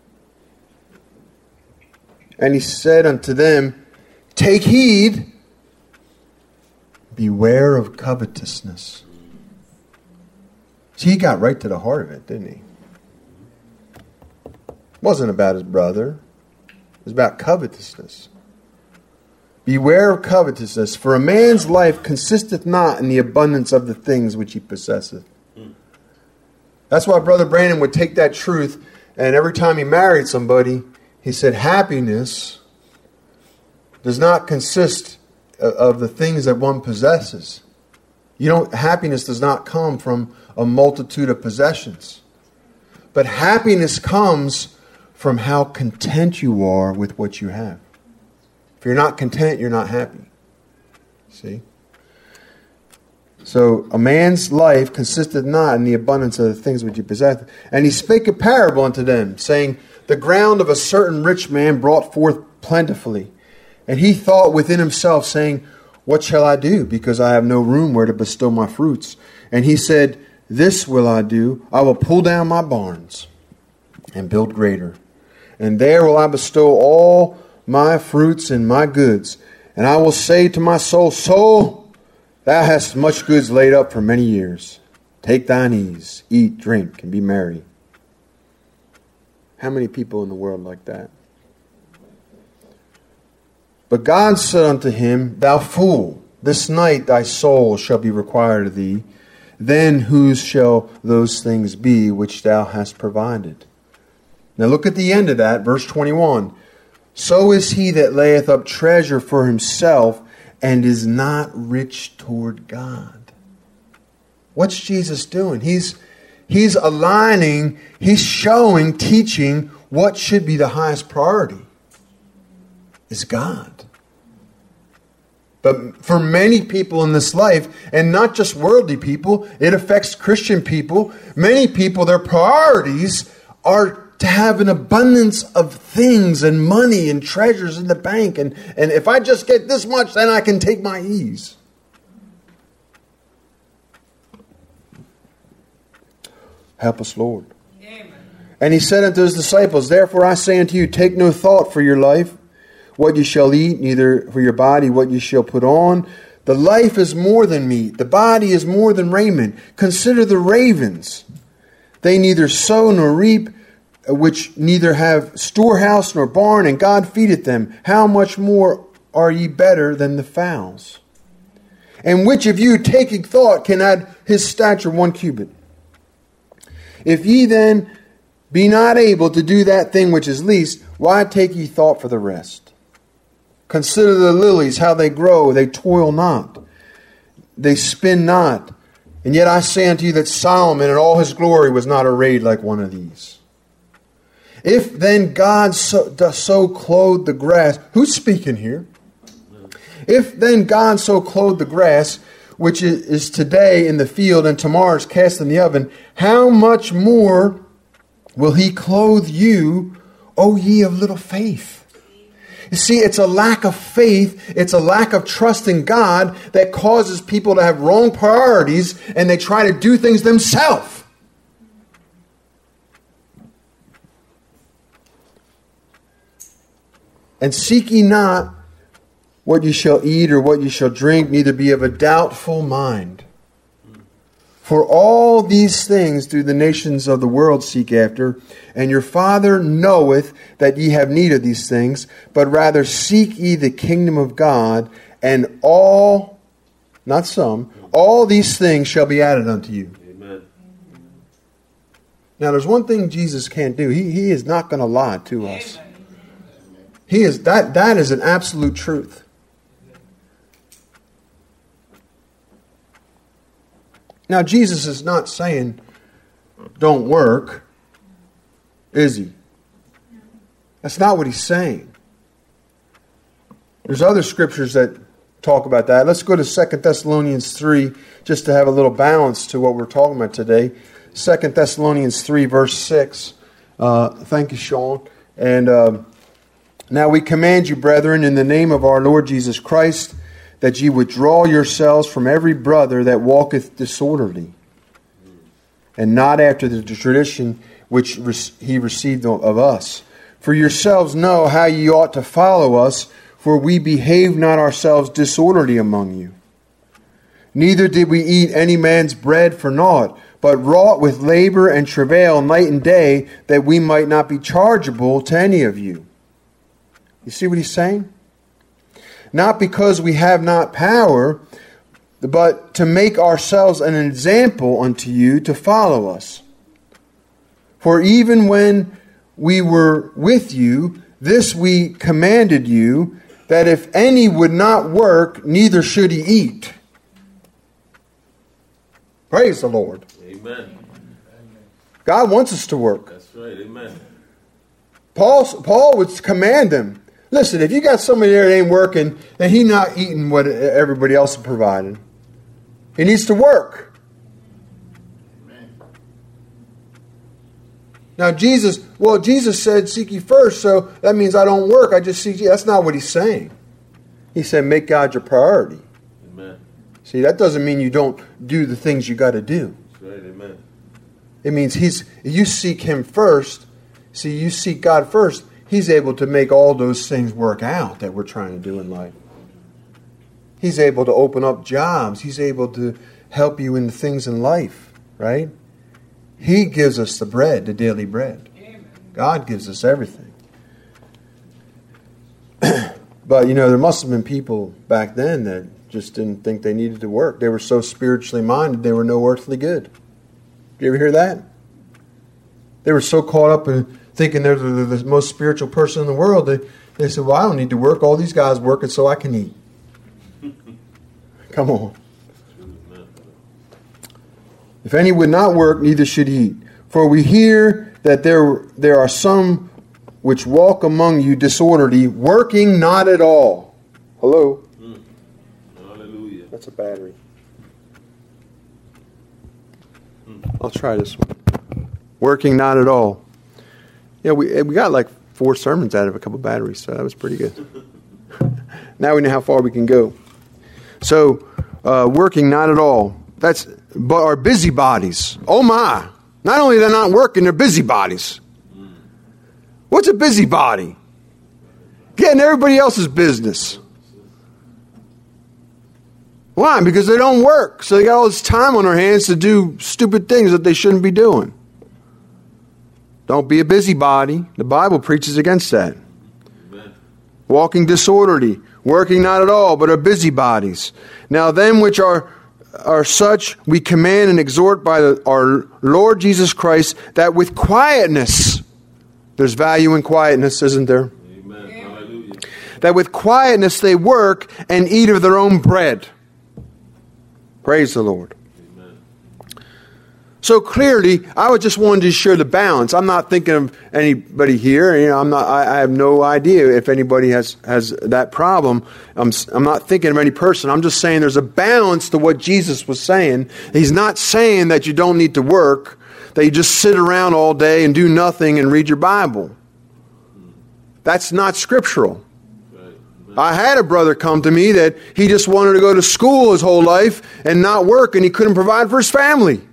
And he said unto them, Take heed, beware of covetousness. See, he got right to the heart of it, didn't he? It wasn't about his brother. It was about covetousness. Beware of covetousness, for a man's life consisteth not in the abundance of the things which he possesseth. That's why Brother Brandon would take that truth, and every time he married somebody, he said, happiness does not consist of the things that one possesses. Happiness does not come from a multitude of possessions. But happiness comes from how content you are with what you have. If you're not content, you're not happy. See? So a man's life consisteth not in the abundance of the things which he possesseth. And he spake a parable unto them, saying, The ground of a certain rich man brought forth plentifully. And he thought within himself, saying, What shall I do? Because I have no room where to bestow my fruits. And he said, This will I do. I will pull down my barns and build greater. And there will I bestow all my fruits and my goods. And I will say to my soul, Soul, thou hast much goods laid up for many years. Take thine ease, eat, drink, and be merry. How many people in the world like that? But God said unto him, Thou fool, this night thy soul shall be required of thee. Then whose shall those things be which thou hast provided? Now look at the end of that, verse 21. So is he that layeth up treasure for himself and is not rich toward God. What's Jesus doing? He's aligning, he's showing, teaching what should be the highest priority. Is God. But for many people in this life, and not just worldly people, it affects Christian people. Many people, their priorities are to have an abundance of things and money and treasures in the bank. And if I just get this much, then I can take my ease. Help us, Lord. Amen. And he said unto his disciples, Therefore I say unto you, take no thought for your life, what you shall eat, neither for your body what you shall put on. The life is more than meat, the body is more than raiment. Consider the ravens. They neither sow nor reap, which neither have storehouse nor barn, and God feedeth them. How much more are ye better than the fowls? And which of you, taking thought, can add his stature 1 cubit? If ye then be not able to do that thing which is least, why take ye thought for the rest? Consider the lilies, how they grow. They toil not. They spin not. And yet I say unto you that Solomon in all his glory was not arrayed like one of these. If then God so clothe the grass. Who's speaking here? If then God so clothe the grass, which is today in the field and tomorrow is cast in the oven, how much more will he clothe you, O ye of little faith? You see, it's a lack of faith, it's a lack of trust in God that causes people to have wrong priorities and they try to do things themselves. And seek ye not what ye shall eat or what ye shall drink, neither be of a doubtful mind. For all these things do the nations of the world seek after, and your Father knoweth that ye have need of these things, but rather seek ye the kingdom of God, and all, not some, all these things shall be added unto you. Amen. Now there's one thing Jesus can't do. He is not going to lie to us. He is that is an absolute truth. Now, Jesus is not saying don't work, is he? That's not what he's saying. There's other scriptures that talk about that. Let's go to 2 Thessalonians 3 just to have a little balance to what we're talking about today. 2 Thessalonians 3 verse 6. Thank you, Sean. And now we command you, brethren, in the name of our Lord Jesus Christ, that ye withdraw yourselves from every brother that walketh disorderly, and not after the tradition which he received of us. For yourselves know how ye ought to follow us, for we behaved not ourselves disorderly among you. Neither did we eat any man's bread for naught, but wrought with labor and travail night and day, that we might not be chargeable to any of you. You see what he's saying? Not because we have not power, but to make ourselves an example unto you to follow us. For even when we were with you, this we commanded you, that if any would not work, neither should he eat. Praise the Lord. Amen. God wants us to work. That's right. Amen. Paul would command them. Listen, if you got somebody there that ain't working, then he's not eating what everybody else is providing. He needs to work. Now Jesus said, seek ye first, so that means I don't work, I just seek ye. That's not what he's saying. He said, make God your priority. Amen. See, that doesn't mean you don't do the things you got to do. That's right. Amen. It means you seek him first. See, you seek God first. He's able to make all those things work out that we're trying to do in life. He's able to open up jobs. He's able to help you in the things in life, right? He gives us the bread, the daily bread. God gives us everything. But, there must have been people back then that just didn't think they needed to work. They were so spiritually minded, they were no earthly good. Did you ever hear that? They were so caught up in thinking they're the most spiritual person in the world. They said, well, I don't need to work. All these guys working so I can eat. Come on. If any would not work, neither should he eat. For we hear that there are some which walk among you disorderly, working not at all. Hello? Hallelujah. That's a battery. I'll try this one. Working not at all. Yeah, we got like 4 sermons out of a couple batteries, so that was pretty good. Now we know how far we can go. So, working not at all. But are busybodies. Oh my! Not only they're not working, they're busybodies. What's a busybody? Getting everybody else's business. Why? Because they don't work. So they got all this time on their hands to do stupid things that they shouldn't be doing. Don't be a busybody. The Bible preaches against that. Amen. Walking disorderly, working not at all, but are busybodies. Now them which are such we command and exhort by our Lord Jesus Christ, that with quietness, there's value in quietness, isn't there? Amen. Hallelujah. That with quietness they work and eat of their own bread. Praise the Lord. Amen. So clearly, I just wanted to share the balance. I'm not thinking of anybody here. I have no idea if anybody has that problem. I'm not thinking of any person. I'm just saying there's a balance to what Jesus was saying. He's not saying that you don't need to work, that you just sit around all day and do nothing and read your Bible. That's not scriptural. I had a brother come to me that he just wanted to go to school his whole life and not work, and he couldn't provide for his family.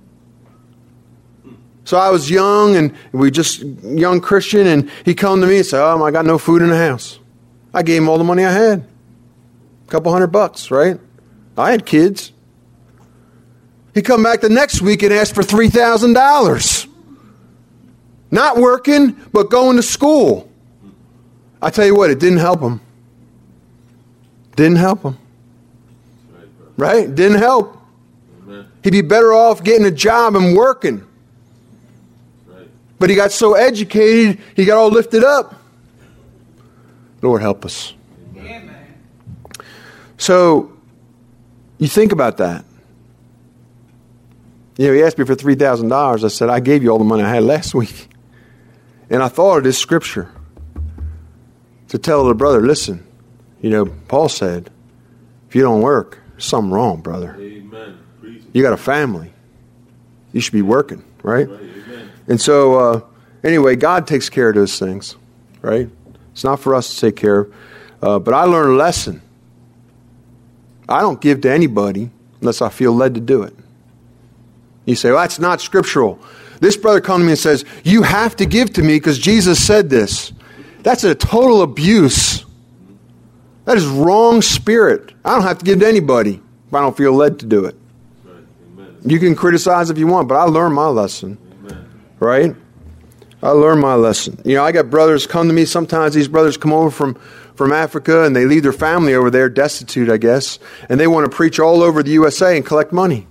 So I was young, and young Christian, and he come to me and said, I got no food in the house. I gave him all the money I had. A couple $100, right? I had kids. He come back the next week and asked for $3,000. Not working, but going to school. I tell you what, it didn't help him. Didn't help him. Right? Didn't help. Amen. He'd be better off getting a job and working. Right. But he got so educated, he got all lifted up. Lord, help us. Amen. So, you think about that. You know, he asked me for $3,000. I said, I gave you all the money I had last week. And I thought of this scripture to tell the brother, listen, you know, Paul said, if you don't work, there's something wrong, brother. Amen. Preach it. You got a family. You should be working, right? Right. Amen. And so, anyway, God takes care of those things, right? It's not for us to take care of. But I learned a lesson. I don't give to anybody unless I feel led to do it. You say, well, that's not scriptural. This brother comes to me and says, you have to give to me because Jesus said this. That's a total abuse. That is wrong spirit. I don't have to give to anybody if I don't feel led to do it. Right. Amen. You can criticize if you want, but I learned my lesson. Amen. Right? I learned my lesson. You know, I got brothers come to me. Sometimes these brothers come over from Africa and they leave their family over there, destitute, I guess, and they want to preach all over the USA and collect money.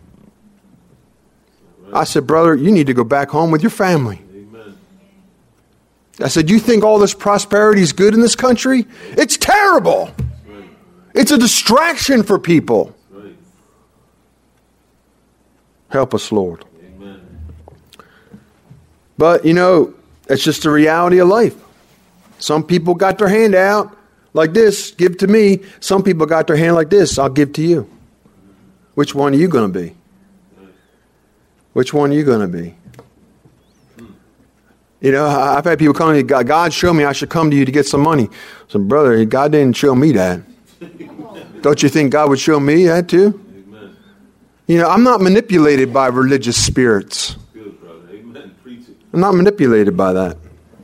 I said, brother, you need to go back home with your family. Amen. I said, you think all this prosperity is good in this country? It's terrible. Right. It's a distraction for people. Right. Help us, Lord. Amen. But, you know, it's just the reality of life. Some people got their hand out like this, give to me. Some people got their hand like this, I'll give to you. Which one are you going to be? Which one are you going to be? You know, I've had people come to me, God showed me I should come to you to get some money. I said, brother, God didn't show me that. Don't you think God would show me that too? Amen. You know, I'm not manipulated by religious spirits. Good, brother. Amen. Preach it. I'm not manipulated by that.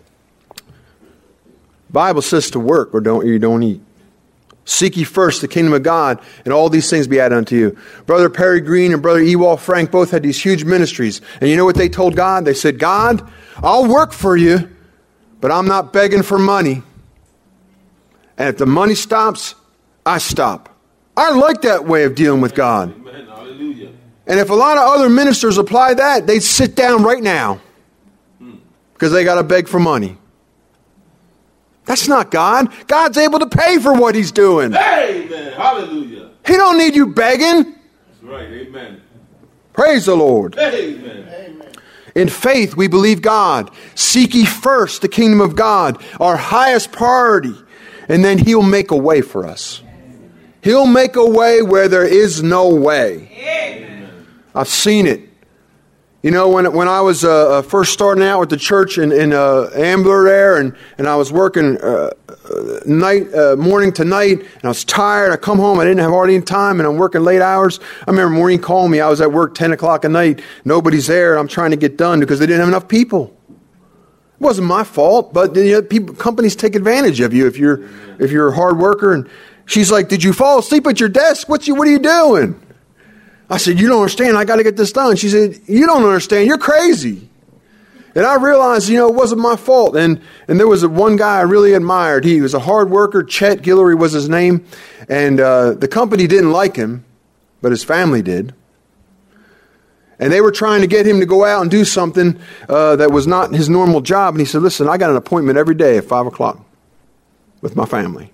Bible says to work or you don't eat. Seek ye first the kingdom of God, and all these things be added unto you. Brother Perry Green and Brother Ewald Frank both had these huge ministries. And you know what they told God? They said, God, I'll work for you, but I'm not begging for money. And if the money stops, I stop. I like that way of dealing with God. Amen. Hallelujah. And if a lot of other ministers apply that, they'd sit down right now because they got to beg for money. That's not God. God's able to pay for what he's doing. Amen. Hallelujah. He don't need you begging. That's right. Amen. Praise the Lord. Amen. In faith, we believe God. Seek ye first the kingdom of God, our highest priority, and then he'll make a way for us. He'll make a way where there is no way. Amen. I've seen it. You know, when I was first starting out with the church in Ambler there, and I was working morning to night, and I was tired. I come home, I didn't have hardly any time, and I'm working late hours. I remember Maureen calling me. I was at work 10 o'clock at night. Nobody's there, and I'm trying to get done because they didn't have enough people. It wasn't my fault, but you know, companies take advantage of you if you're a hard worker. And she's like, "Did you fall asleep at your desk? What are you doing?" I said, "You don't understand. I got to get this done." She said, "You don't understand. You're crazy." And I realized, it wasn't my fault. And there was one guy I really admired. He was a hard worker. Chet Guillory was his name. And the company didn't like him, but his family did. And they were trying to get him to go out and do something that was not his normal job. And he said, "Listen, I got an appointment every day at 5 o'clock with my family."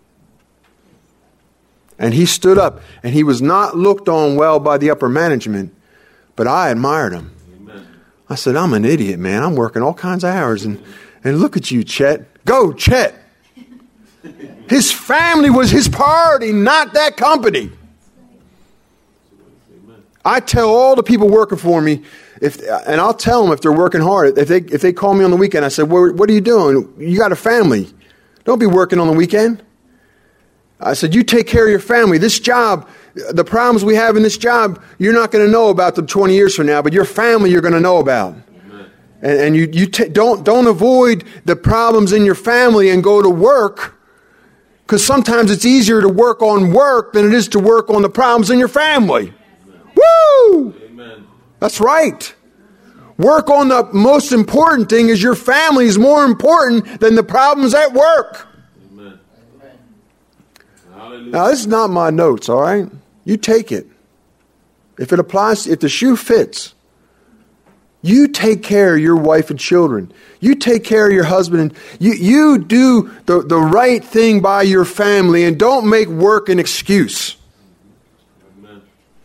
And he stood up, and he was not looked on well by the upper management, but I admired him. Amen. I said, "I'm an idiot, man. I'm working all kinds of hours, and look at you, Chet. Go, Chet." His family was his priority, not that company. I tell all the people working for me, and I'll tell them if they're working hard. If they call me on the weekend, I said, "What are you doing? You got a family. Don't be working on the weekend." I said, "You take care of your family. This job, the problems we have in this job, you're not going to know about them 20 years from now, but your family you're going to know about." Amen. And don't avoid the problems in your family and go to work, because sometimes it's easier to work on work than it is to work on the problems in your family. Amen. Woo! Amen. That's right. Work on the most important thing. Is your family is more important than the problems at work. Now, this is not my notes, all right? You take it. If it applies, if the shoe fits, You take care of your wife and children. You take care of your husband. And you do the right thing by your family and don't make work an excuse. Amen.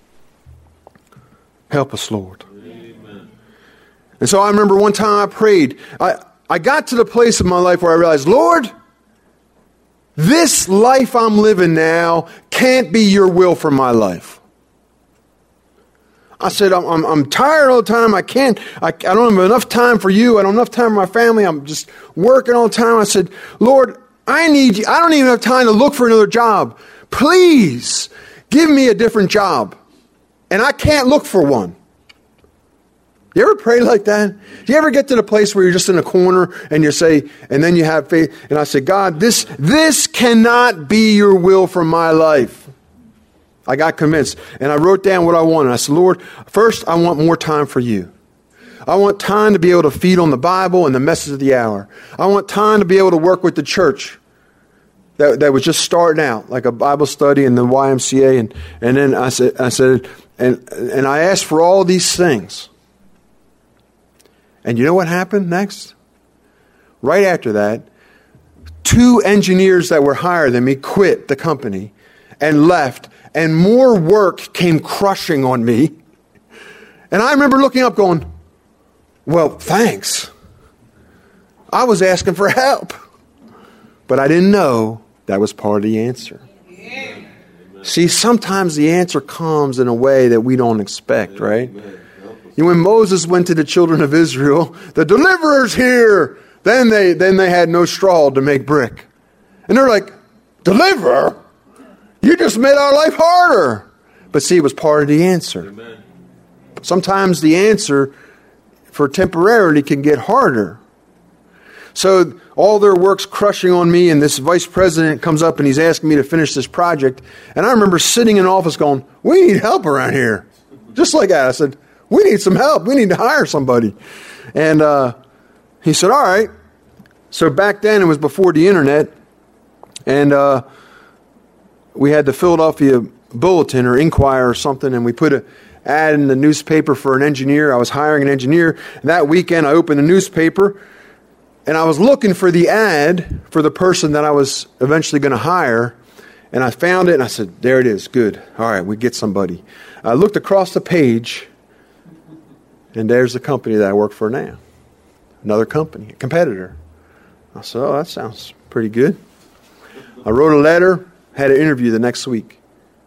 Help us, Lord. Amen. And so I remember one time I prayed. I got to the place in my life where I realized, Lord, this life I'm living now can't be your will for my life. I said, I'm tired all the time. I don't have enough time for you. I don't have enough time for my family. I'm just working all the time. I said, Lord, I need you. I don't even have time to look for another job. Please give me a different job. And I can't look for one. You ever pray like that? Do you ever get to the place where you're just in a corner and you say, and then you have faith, and I say, God, this cannot be your will for my life. I got convinced, and I wrote down what I wanted. I said, Lord, first, I want more time for you. I want time to be able to feed on the Bible and the message of the hour. I want time to be able to work with the church that was just starting out, like a Bible study and the YMCA. And then I said, and I asked for all these things. And you know what happened next? Right after that, 2 engineers that were higher than me quit the company and left. And more work came crushing on me. And I remember looking up going, well, thanks. I was asking for help. But I didn't know that was part of the answer. Amen. See, sometimes the answer comes in a way that we don't expect, right? When Moses went to the children of Israel, the deliverer's here. Then they had no straw to make brick. And they're like, deliverer? You just made our life harder. But see, it was part of the answer. Amen. Sometimes the answer for temporarily can get harder. So all their work's crushing on me, and this vice president comes up and he's asking me to finish this project. And I remember sitting in office going, we need help around here. Just like that. I said, we need some help. We need to hire somebody. And he said, all right. So back then, it was before the internet. And we had the Philadelphia Bulletin or Inquirer or something, and we put an ad in the newspaper for an engineer. I was hiring an engineer. And that weekend, I opened the newspaper, and I was looking for the ad for the person that I was eventually going to hire. And I found it, and I said, there it is. Good. All right, we get somebody. I looked across the page, and there's the company that I work for now. Another company, a competitor. I said, oh, that sounds pretty good. I wrote a letter, had an interview the next week.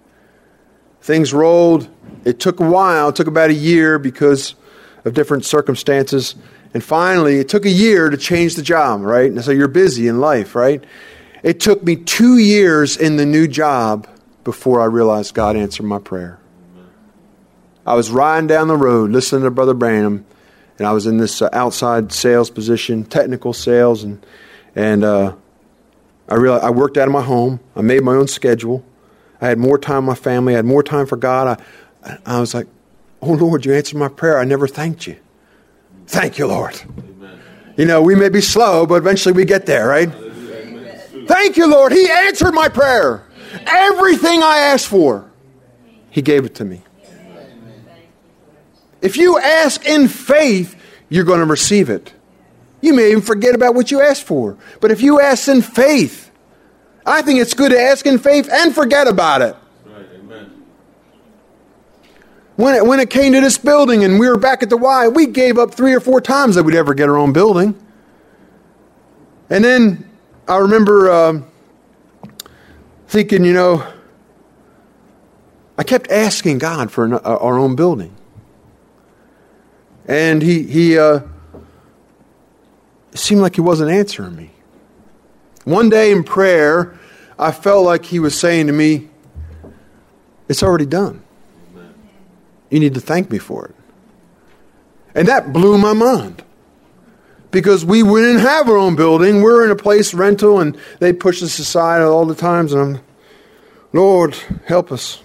Things rolled. It took a while. It took about a year because of different circumstances. And finally, it took a year to change the job, right? And so you're busy in life, right? It took me 2 years in the new job before I realized God answered my prayer. I was riding down the road listening to Brother Branham, and I was in this outside sales position, technical sales, and I realized I worked out of my home. I made my own schedule. I had more time with my family. I had more time for God. I was like, oh, Lord, you answered my prayer. I never thanked you. Thank you, Lord. Amen. You know, we may be slow, but eventually we get there, right? Amen. Thank you, Lord. He answered my prayer. Everything I asked for, He gave it to me. If you ask in faith, you're going to receive it. You may even forget about what you asked for. But if you ask in faith, I think it's good to ask in faith and forget about it. Right, amen. When it came to this building and we were back at the Y, we gave up 3 or 4 times that we'd ever get our own building. And then I remember thinking, you know, I kept asking God for our own building. And he it seemed like He wasn't answering me. One day in prayer, I felt like He was saying to me, it's already done. Amen. You need to thank me for it. And that blew my mind. Because we didn't have our own building. We're in a place rental, and they push us aside all the times. And I'm, Lord, help us.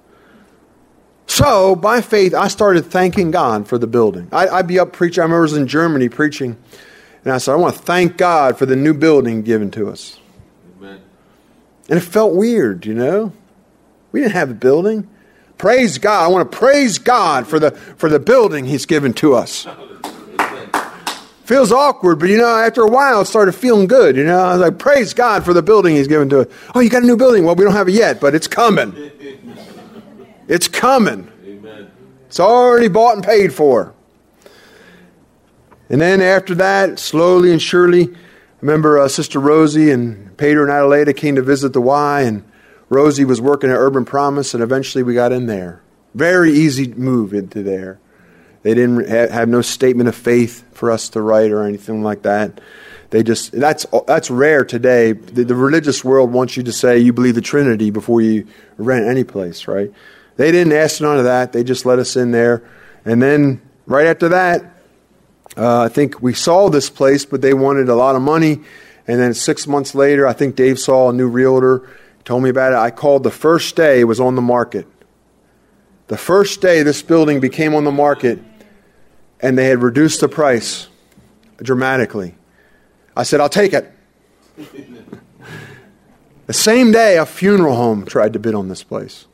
So, by faith, I started thanking God for the building. I'd be up preaching. I remember I was in Germany preaching. And I said, I want to thank God for the new building given to us. Amen. And it felt weird, you know. We didn't have a building. Praise God. I want to praise God for the building He's given to us. Feels awkward, but after a while it started feeling good. I was like, praise God for the building He's given to us. Oh, you got a new building? Well, we don't have it yet, but it's coming. It's coming. Amen. It's already bought and paid for. And then after that, slowly and surely, I remember Sister Rosie and Peter and Adelaida came to visit the Y, and Rosie was working at Urban Promise, and eventually we got in there. Very easy move into there. They didn't have no statement of faith for us to write or anything like that. They just, that's rare today. The religious world wants you to say you believe the Trinity before you rent any place, right? They didn't ask none of that. They just let us in there. And then right after that, I think we saw this place, but they wanted a lot of money. And then 6 months later, I think Dave saw a new realtor, told me about it. I called the first day it was on the market. The first day this building became on the market, and they had reduced the price dramatically. I said, I'll take it. The same day, a funeral home tried to bid on this place.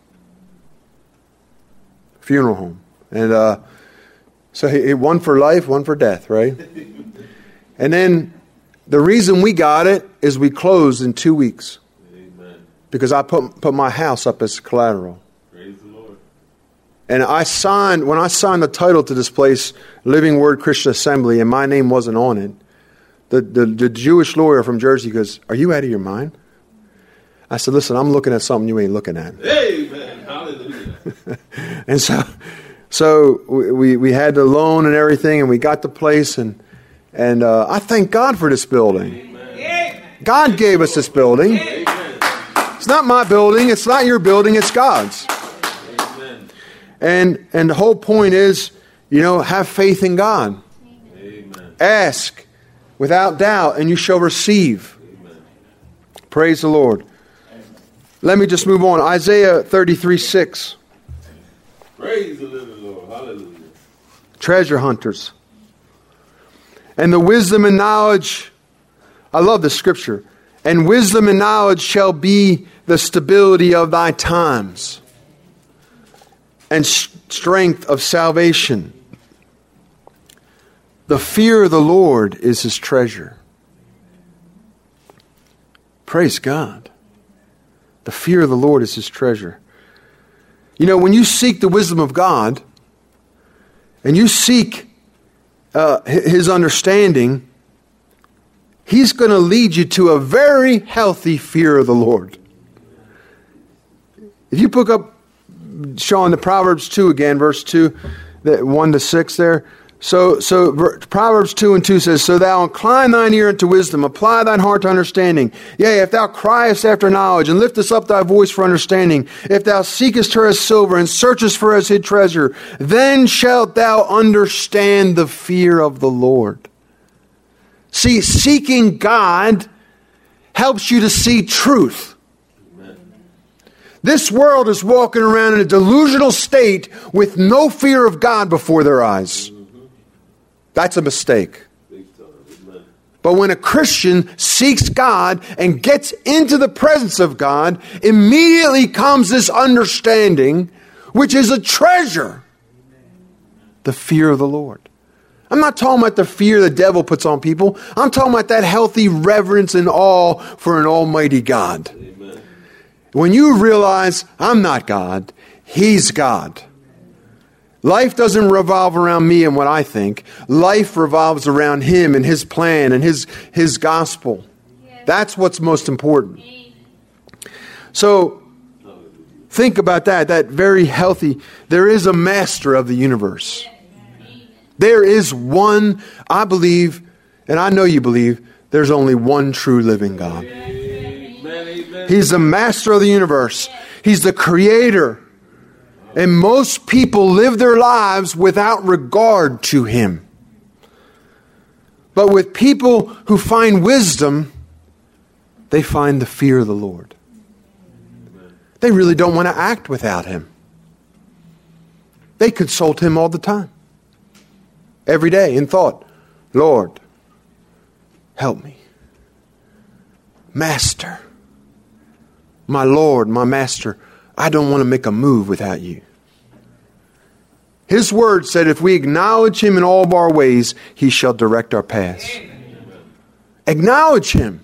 Funeral home. And so he one for life, one for death, right? And then the reason we got it is we closed in 2 weeks. Amen. Because I put my house up as collateral. Praise the Lord. And when I signed the title to this place, Living Word Christian Assembly, and my name wasn't on it, the Jewish lawyer from Jersey goes, "Are you out of your mind?" I said, "Listen, I'm looking at something you ain't looking at." Amen. Hallelujah. And so we had the loan and everything, and we got the place, and I thank God for this building. Amen. God gave us this building. Amen. It's not my building. It's not your building. It's God's. Amen. And the whole point is, have faith in God. Amen. Ask without doubt, and you shall receive. Amen. Praise the Lord. Let me just move on. Isaiah 33:6. Praise the living Lord. Hallelujah. Treasure hunters. And the wisdom and knowledge, I love this scripture. And wisdom and knowledge shall be the stability of thy times, and strength of salvation. The fear of the Lord is his treasure. Praise God. The fear of the Lord is his treasure. When you seek the wisdom of God, and you seek his understanding, he's going to lead you to a very healthy fear of the Lord. If you pick up, Sean, the Proverbs 2 again, verse 2, 1 to 6 there. So Proverbs 2:2 says, "So thou incline thine ear unto wisdom, apply thine heart to understanding. Yea, if thou criest after knowledge, and liftest up thy voice for understanding, if thou seekest her as silver, and searchest for her as hid treasure, then shalt thou understand the fear of the Lord." See, seeking God helps you to see truth. This world is walking around in a delusional state with no fear of God before their eyes. That's a mistake. But when a Christian seeks God and gets into the presence of God, immediately comes this understanding, which is a treasure. The fear of the Lord. I'm not talking about the fear the devil puts on people. I'm talking about that healthy reverence and awe for an almighty God. Amen. When you realize I'm not God, he's God. Life doesn't revolve around me and what I think. Life revolves around him and his plan and his gospel. That's what's most important. So think about that very healthy. There is a master of the universe. There is one, I believe, and I know you believe, there's only one true living God. Amen. He's the master of the universe. He's the creator. And most people live their lives without regard to him. But with people who find wisdom, they find the fear of the Lord. They really don't want to act without him. They consult him all the time. Every day in thought, Lord, help me. Master, my Lord, my Master, I don't want to make a move without you. His word said, if we acknowledge Him in all of our ways, He shall direct our paths. Acknowledge Him.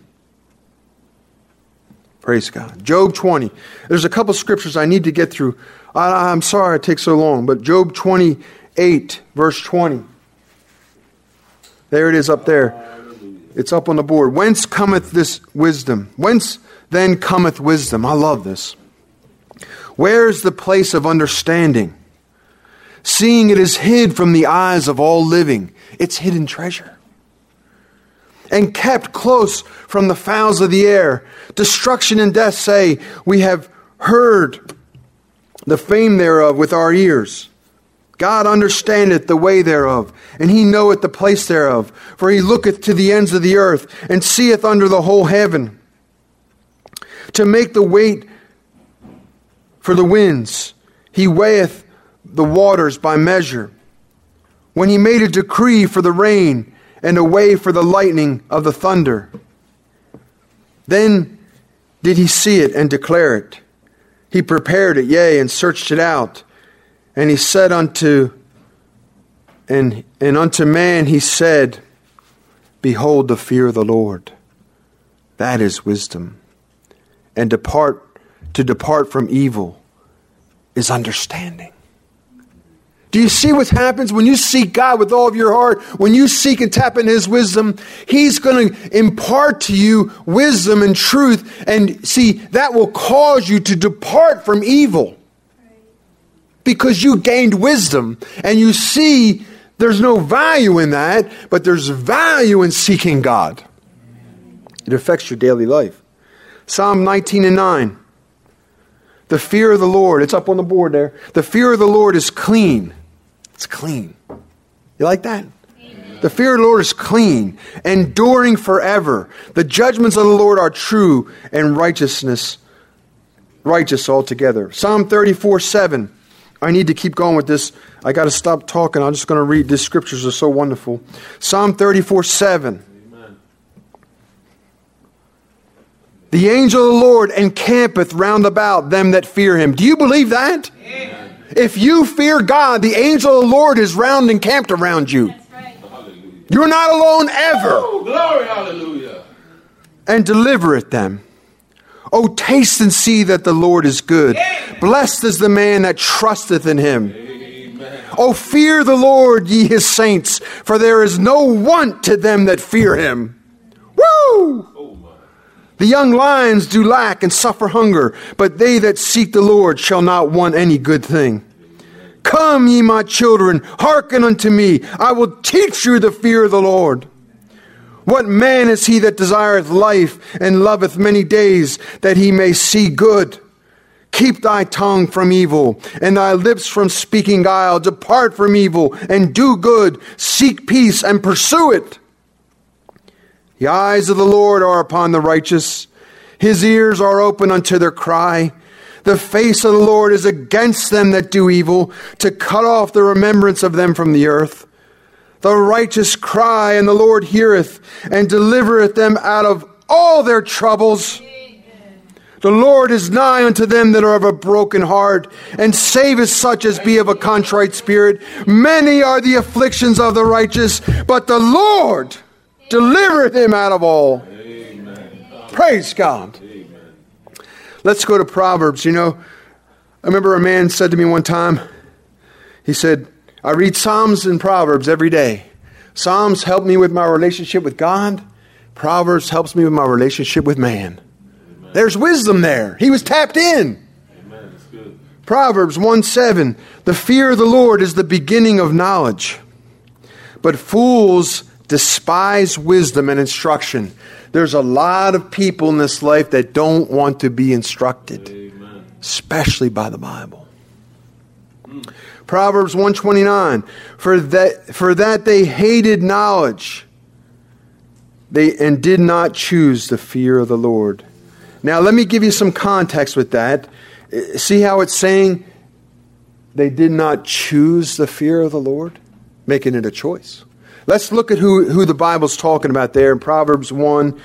Praise God. Job 20. There's a couple scriptures I need to get through. I'm sorry it takes so long, but Job 28, verse 20. There it is up there. It's up on the board. Whence cometh this wisdom? Whence then cometh wisdom? I love this. Where is the place of understanding? Seeing it is hid from the eyes of all living, its hidden treasure. And kept close from the fowls of the air. Destruction and death say, we have heard the fame thereof with our ears. God understandeth the way thereof, and He knoweth the place thereof. For He looketh to the ends of the earth, and seeth under the whole heaven. To make the weight for the winds, He weigheth the waters by measure. When He made a decree for the rain, and a way for the lightning of the thunder, then did He see it and declare it. He prepared it, yea, and searched it out. And He said unto man He said, behold the fear of the Lord. That is wisdom. And to depart from evil is understanding. Do you see what happens when you seek God with all of your heart? When you seek and tap into His wisdom, He's going to impart to you wisdom and truth. And see, that will cause you to depart from evil. Because you gained wisdom. And you see there's no value in that, but there's value in seeking God. It affects your daily life. Psalm 19:9. The fear of the Lord, it's up on the board there. The fear of the Lord is clean. It's clean. You like that? Amen. The fear of the Lord is clean, enduring forever. The judgments of the Lord are true and righteous altogether. Psalm 34:7. I need to keep going with this. I got to stop talking. I'm just going to read. These scriptures are so wonderful. Psalm 34:7. The angel of the Lord encampeth round about them that fear Him. Do you believe that? Amen. If you fear God, the angel of the Lord is round encamped around you. That's right. You're not alone ever. Oh, glory, hallelujah. And delivereth them. Oh, taste and see that the Lord is good. Amen. Blessed is the man that trusteth in Him. Amen. Oh, fear the Lord, ye His saints, for there is no want to them that fear Him. Woo! The young lions do lack and suffer hunger, but they that seek the Lord shall not want any good thing. Come, ye my children, hearken unto me. I will teach you the fear of the Lord. What man is he that desireth life and loveth many days, that he may see good? Keep thy tongue from evil, and thy lips from speaking guile. Depart from evil, and do good. Seek peace, and pursue it. The eyes of the Lord are upon the righteous. His ears are open unto their cry. The face of the Lord is against them that do evil, to cut off the remembrance of them from the earth. The righteous cry, and the Lord heareth, and delivereth them out of all their troubles. The Lord is nigh unto them that are of a broken heart, and saveth such as be of a contrite spirit. Many are the afflictions of the righteous, but the Lord delivereth him out of all. Amen. Praise God. Amen. Let's go to Proverbs. You know, I remember a man said to me one time, he said, I read Psalms and Proverbs every day. Psalms help me with my relationship with God. Proverbs helps me with my relationship with man. Amen. There's wisdom there. He was tapped in. Amen. That's good. Proverbs 1:7. The fear of the Lord is the beginning of knowledge, but fools despise wisdom and instruction. There's a lot of people in this life that don't want to be instructed. Amen. Especially by the Bible. Proverbs 1:29. For that they hated knowledge, and did not choose the fear of the Lord. Now let me give you some context with that. See how it's saying they did not choose the fear of the Lord? Making it a choice. Let's look at who the Bible's talking about there in Proverbs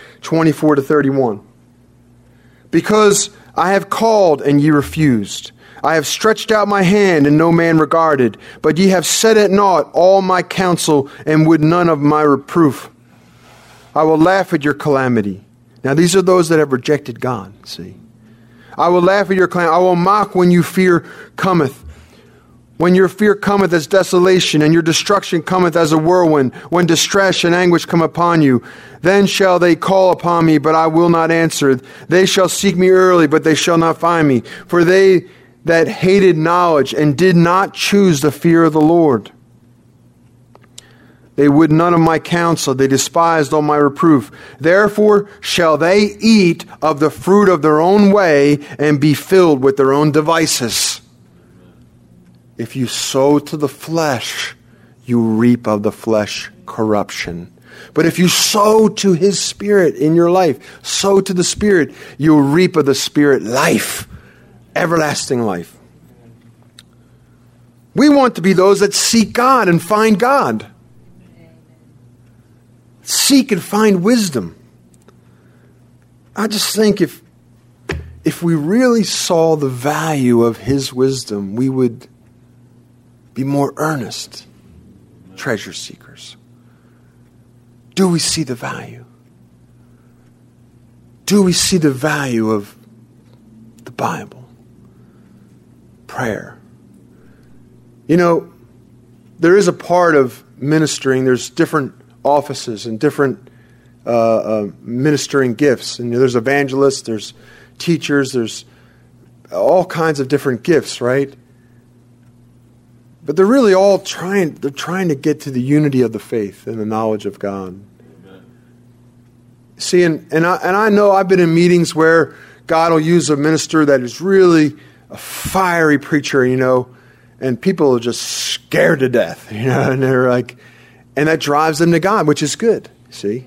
1:24-31. Because I have called and ye refused. I have stretched out my hand, and no man regarded. But ye have set at naught all my counsel, and would none of my reproof. I will laugh at your calamity. Now these are those that have rejected God, see. I will laugh at your calamity. I will mock when your fear cometh. When your fear cometh as desolation, and your destruction cometh as a whirlwind, when distress and anguish come upon you, then shall they call upon me, but I will not answer. They shall seek me early, but they shall not find me. For they that hated knowledge and did not choose the fear of the Lord. They would none of my counsel. They despised all my reproof. Therefore shall they eat of the fruit of their own way, and be filled with their own devices. If you sow to the flesh, you reap of the flesh corruption. But if you sow to His Spirit in your life, sow to the Spirit, you'll reap of the Spirit life, everlasting life. We want to be those that seek God and find God. Seek and find wisdom. I just think if we really saw the value of His wisdom, we would be more earnest treasure seekers. Do we see the value? Do we see the value of the Bible? Prayer. You know, there is a part of ministering, there's different offices and different ministering gifts. And there's evangelists, there's teachers, there's all kinds of different gifts, right? But they're really all trying to get to the unity of the faith and the knowledge of God. Amen. See, and I know I've been in meetings where God will use a minister that is really a fiery preacher, you know, and people are just scared to death, you know, and they're like, and that drives them to God, which is good, see.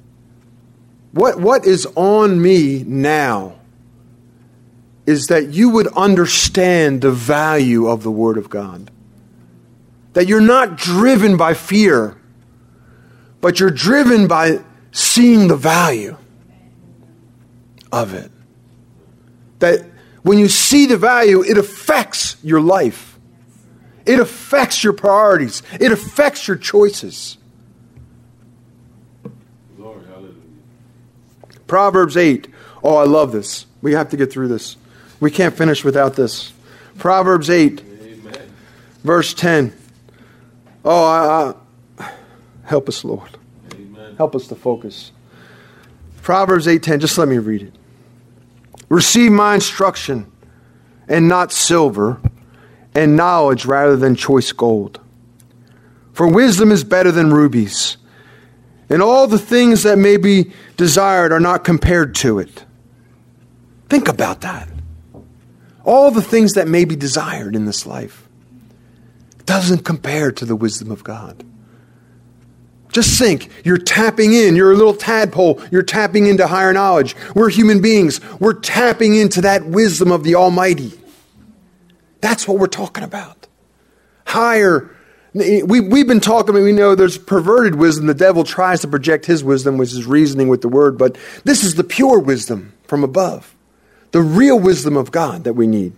What is on me now is that you would understand the value of the Word of God. That you're not driven by fear, but you're driven by seeing the value of it. That when you see the value, it affects your life. It affects your priorities. It affects your choices. Glory, hallelujah. Proverbs 8. Oh, I love this. We have to get through this. We can't finish without this. Proverbs 8, Amen. verse 10. Oh, help us, Lord. Amen. Help us to focus. Proverbs 8:10. Just let me read it. Receive my instruction, and not silver, and knowledge rather than choice gold. For wisdom is better than rubies, and all the things that may be desired are not compared to it. Think about that. All the things that may be desired in this life doesn't compare to the wisdom of God. Just think, you're tapping in, you're a little tadpole, you're tapping into higher knowledge. We're human beings, we're tapping into that wisdom of the Almighty. That's what we're talking about. Higher. We've been talking, we know there's perverted wisdom. The devil tries to project his wisdom, which is reasoning with the Word, but this is the pure wisdom from above. The real wisdom of God that we need.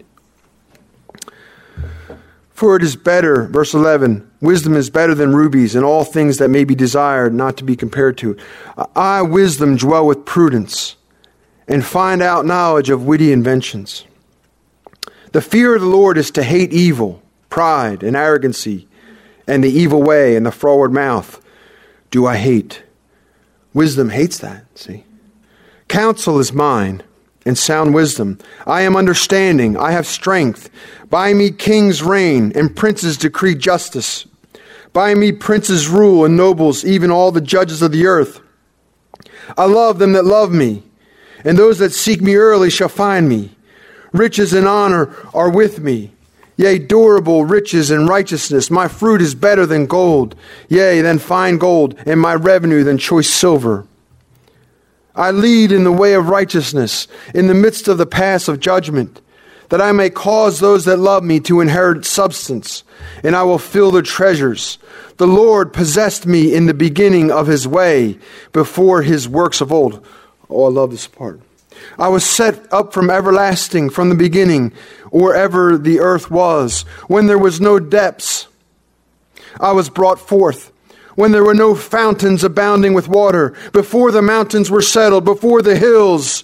For it is better, verse 11, wisdom is better than rubies, and all things that may be desired, not to be compared to it. I, wisdom, dwell with prudence, and find out knowledge of witty inventions. The fear of the Lord is to hate evil, pride, and arrogancy, and the evil way, and the froward mouth do I hate. Wisdom hates that, see. Counsel is mine, and sound wisdom. I am understanding, I have strength. By me kings reign, and princes decree justice. By me princes rule, and nobles, even all the judges of the earth. I love them that love me, and those that seek me early shall find me. Riches and honor are with me, yea, durable riches and righteousness. My fruit is better than gold, yea, than fine gold, and my revenue than choice silver. I lead in the way of righteousness, in the midst of the paths of judgment, that I may cause those that love me to inherit substance, and I will fill their treasures. The Lord possessed me in the beginning of His way, before His works of old. Oh, I love this part. I was set up from everlasting, from the beginning, or ever the earth was. When there was no depths, I was brought forth. When there were no fountains abounding with water, before the mountains were settled, before the hills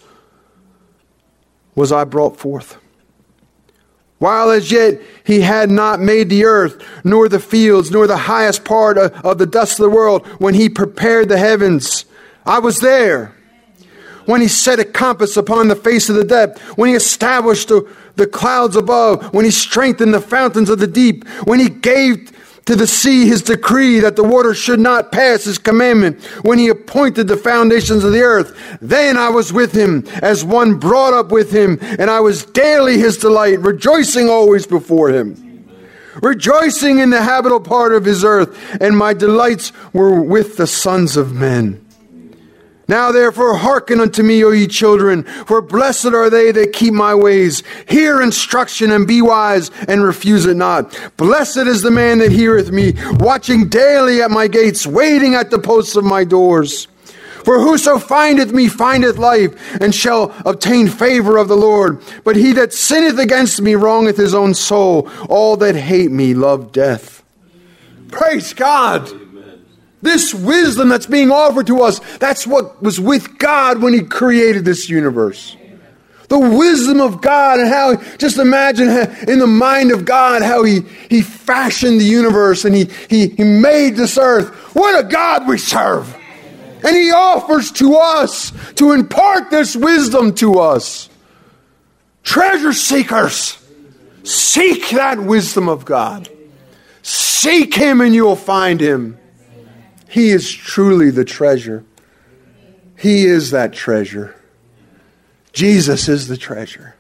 was I brought forth. While as yet he had not made the earth, nor the fields, nor the highest part of the dust of the world, when he prepared the heavens, I was there. When he set a compass upon the face of the depth, when he established the clouds above, when he strengthened the fountains of the deep, when he gave to the sea his decree that the water should not pass his commandment, when he appointed the foundations of the earth, then I was with him as one brought up with him, and I was daily his delight, rejoicing always before him, rejoicing in the habitable part of his earth, and my delights were with the sons of men. Now therefore hearken unto me, O ye children, for blessed are they that keep my ways. Hear instruction and be wise, and refuse it not. Blessed is the man that heareth me, watching daily at my gates, waiting at the posts of my doors. For whoso findeth me findeth life, and shall obtain favor of the Lord. But he that sinneth against me wrongeth his own soul. All that hate me love death. Praise God. This wisdom that's being offered to us, that's what was with God when he created this universe. The wisdom of God, and how, just imagine in the mind of God how he fashioned the universe, and he made this earth. What a God we serve. And he offers to us to impart this wisdom to us. Treasure seekers, seek that wisdom of God. Seek him and you'll find him. He is truly the treasure. He is that treasure. Jesus is the treasure.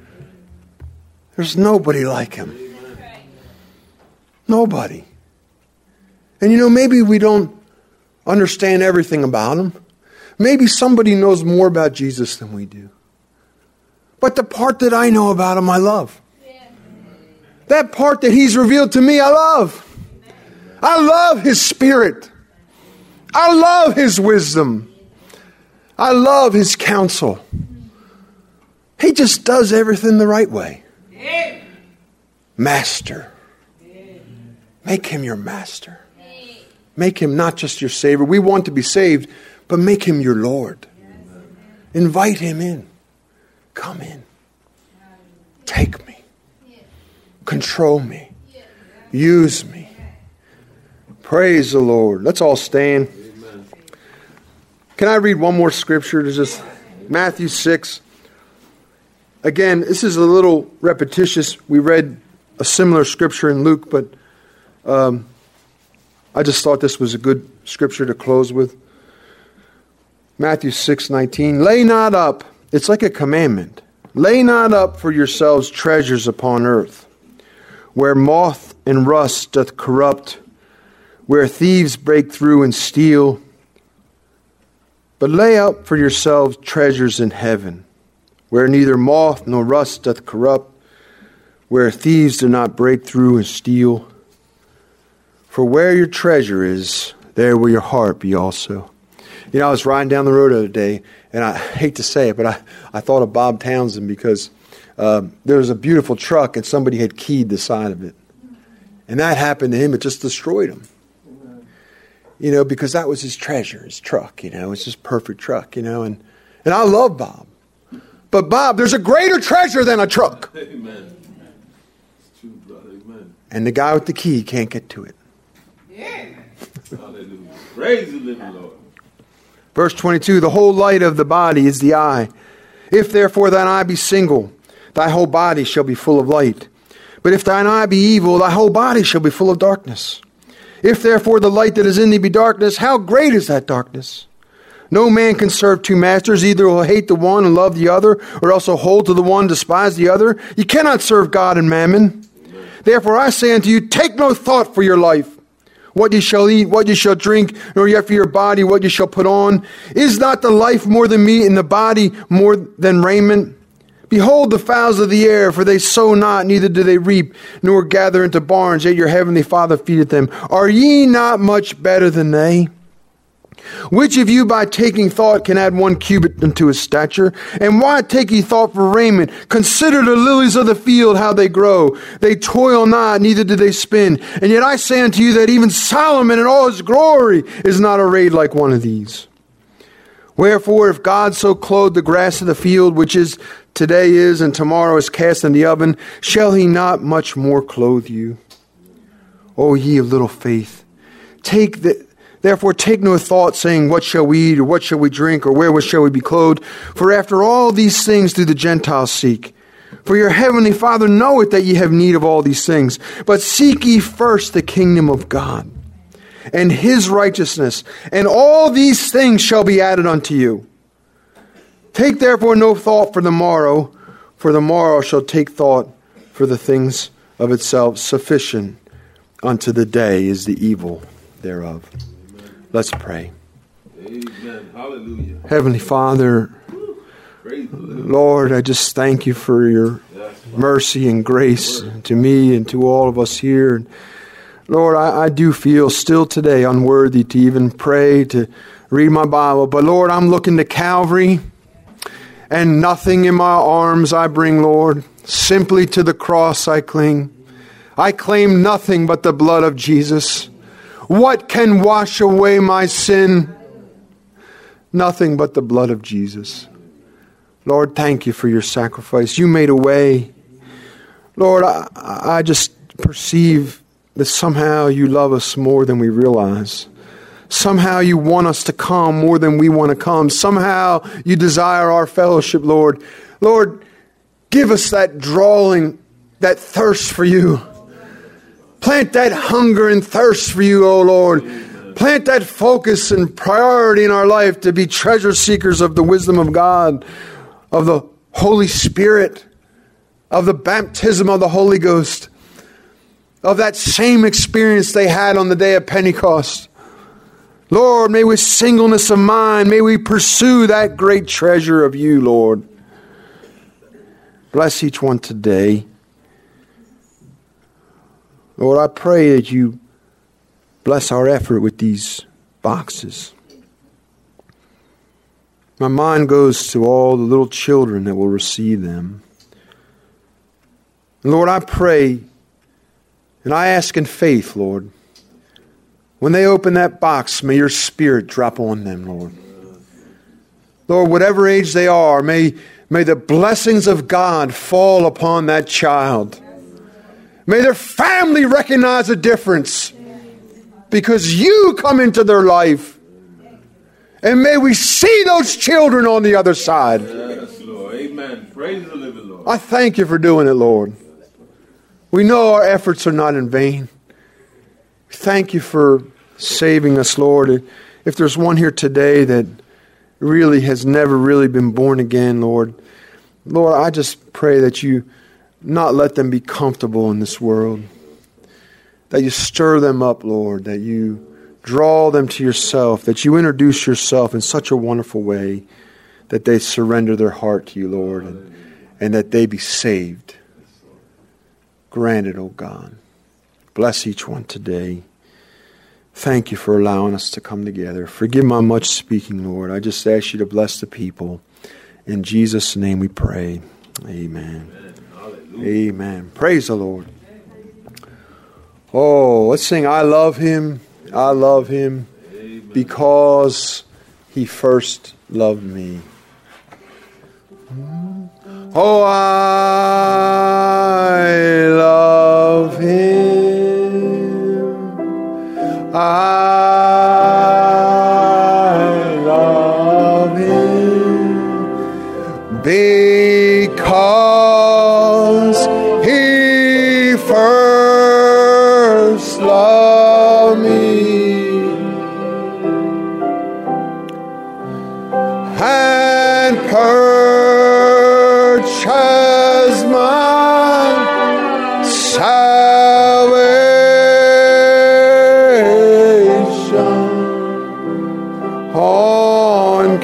There's nobody like him. Nobody. And maybe we don't understand everything about him. Maybe somebody knows more about Jesus than we do. But the part that I know about him, I love. That part that he's revealed to me, I love. I love his spirit. I love his wisdom. I love his counsel. He just does everything the right way. Master. Make him your master. Make him not just your Savior. We want to be saved, but make him your Lord. Invite him in. Come in. Take me. Control me. Use me. Praise the Lord. Let's all stand. Can I read one more scripture? To just Matthew 6. Again, this is a little repetitious. We read a similar scripture in Luke, but I just thought this was a good scripture to close with. Matthew 6:19. Lay not up. It's like a commandment. Lay not up for yourselves treasures upon earth, where moth and rust doth corrupt, where thieves break through and steal. But lay up for yourselves treasures in heaven, where neither moth nor rust doth corrupt, where thieves do not break through and steal. For where your treasure is, there will your heart be also. I was riding down the road the other day, and I hate to say it, but I thought of Bob Townsend because there was a beautiful truck and somebody had keyed the side of it. And that happened to him. It just destroyed him. Because that was his treasure, his truck, it's his perfect truck, and I love Bob. But Bob, there's a greater treasure than a truck. Amen. It's true, brother. Amen. And the guy with the key can't get to it. Yeah. Hallelujah. Praise the living Lord. Verse 22, the whole light of the body is the eye. If therefore thine eye be single, thy whole body shall be full of light. But if thine eye be evil, thy whole body shall be full of darkness. If therefore the light that is in thee be darkness, how great is that darkness? No man can serve two masters. Either will hate the one and love the other, or else will hold to the one, despise the other. You cannot serve God and mammon. Amen. Therefore I say unto you, take no thought for your life, what ye shall eat, what ye shall drink, nor yet for your body, what ye shall put on. Is not the life more than meat, and the body more than raiment? Behold the fowls of the air, for they sow not, neither do they reap, nor gather into barns, yet your heavenly Father feedeth them. Are ye not much better than they? Which of you by taking thought can add 1 cubit unto his stature? And why take ye thought for raiment? Consider the lilies of the field, how they grow. They toil not, neither do they spin. And yet I say unto you that even Solomon in all his glory is not arrayed like one of these. Wherefore, if God so clothe the grass of the field, which is today is and tomorrow is cast in the oven, shall he not much more clothe you? O ye of little faith, therefore take no thought, saying, what shall we eat, or what shall we drink, or wherewith shall we be clothed? For after all these things do the Gentiles seek. For your heavenly Father knoweth that ye have need of all these things. But seek ye first the kingdom of God, and his righteousness, and all these things shall be added unto you. Take therefore no thought for the morrow shall take thought for the things of itself. Sufficient unto the day is the evil thereof. Let's pray. Amen. Hallelujah. Heavenly Father, Praise the Lord. Lord, I just thank you for your mercy and grace to me and to all of us here. Lord, I do feel still today unworthy to even pray, to read my Bible. But Lord, I'm looking to Calvary, and nothing in my arms I bring, Lord. Simply to the cross I cling. I claim nothing but the blood of Jesus. What can wash away my sin? Nothing but the blood of Jesus. Lord, thank you for your sacrifice. You made a way. Lord, I just perceive that somehow you love us more than we realize. Somehow you want us to come more than we want to come. Somehow you desire our fellowship, Lord. Lord, give us that drawing, that thirst for you. Plant that hunger and thirst for you, O Lord. Plant that focus and priority in our life to be treasure seekers of the wisdom of God, of the Holy Spirit, of the baptism of the Holy Ghost, of that same experience they had on the day of Pentecost. Lord, may with singleness of mind, may we pursue that great treasure of you, Lord. Bless each one today. Lord, I pray that you bless our effort with these boxes. My mind goes to all the little children that will receive them. And Lord, I pray and I ask in faith, Lord, when they open that box, may your Spirit drop on them, Lord. Lord, whatever age they are, may the blessings of God fall upon that child. May their family recognize a difference because you come into their life. And may we see those children on the other side. Yes, Lord. Amen. Praise the living Lord. I thank you for doing it, Lord. We know our efforts are not in vain. Thank you for saving us, Lord. If there's one here today that really has never really been born again, Lord, I just pray that you not let them be comfortable in this world. That you stir them up, Lord. That you draw them to yourself. That you introduce yourself in such a wonderful way that they surrender their heart to you, Lord. And that they be saved. Grant it, O God. Bless each one today. Thank you for allowing us to come together. Forgive my much speaking, Lord. I just ask you to bless the people. In Jesus' name we pray. Amen. Amen. Praise the Lord. Oh, let's sing I love him. I love him because he first loved me. Oh, I love him. I love him because he first loved me and purchased my salvation on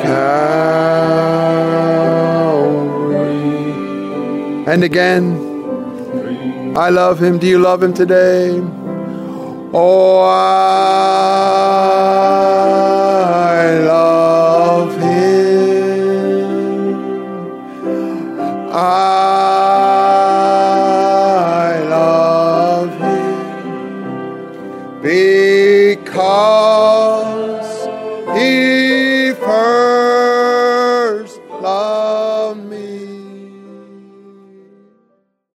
Calvary. And again, I love him. Do you love him today? Oh, I love him. I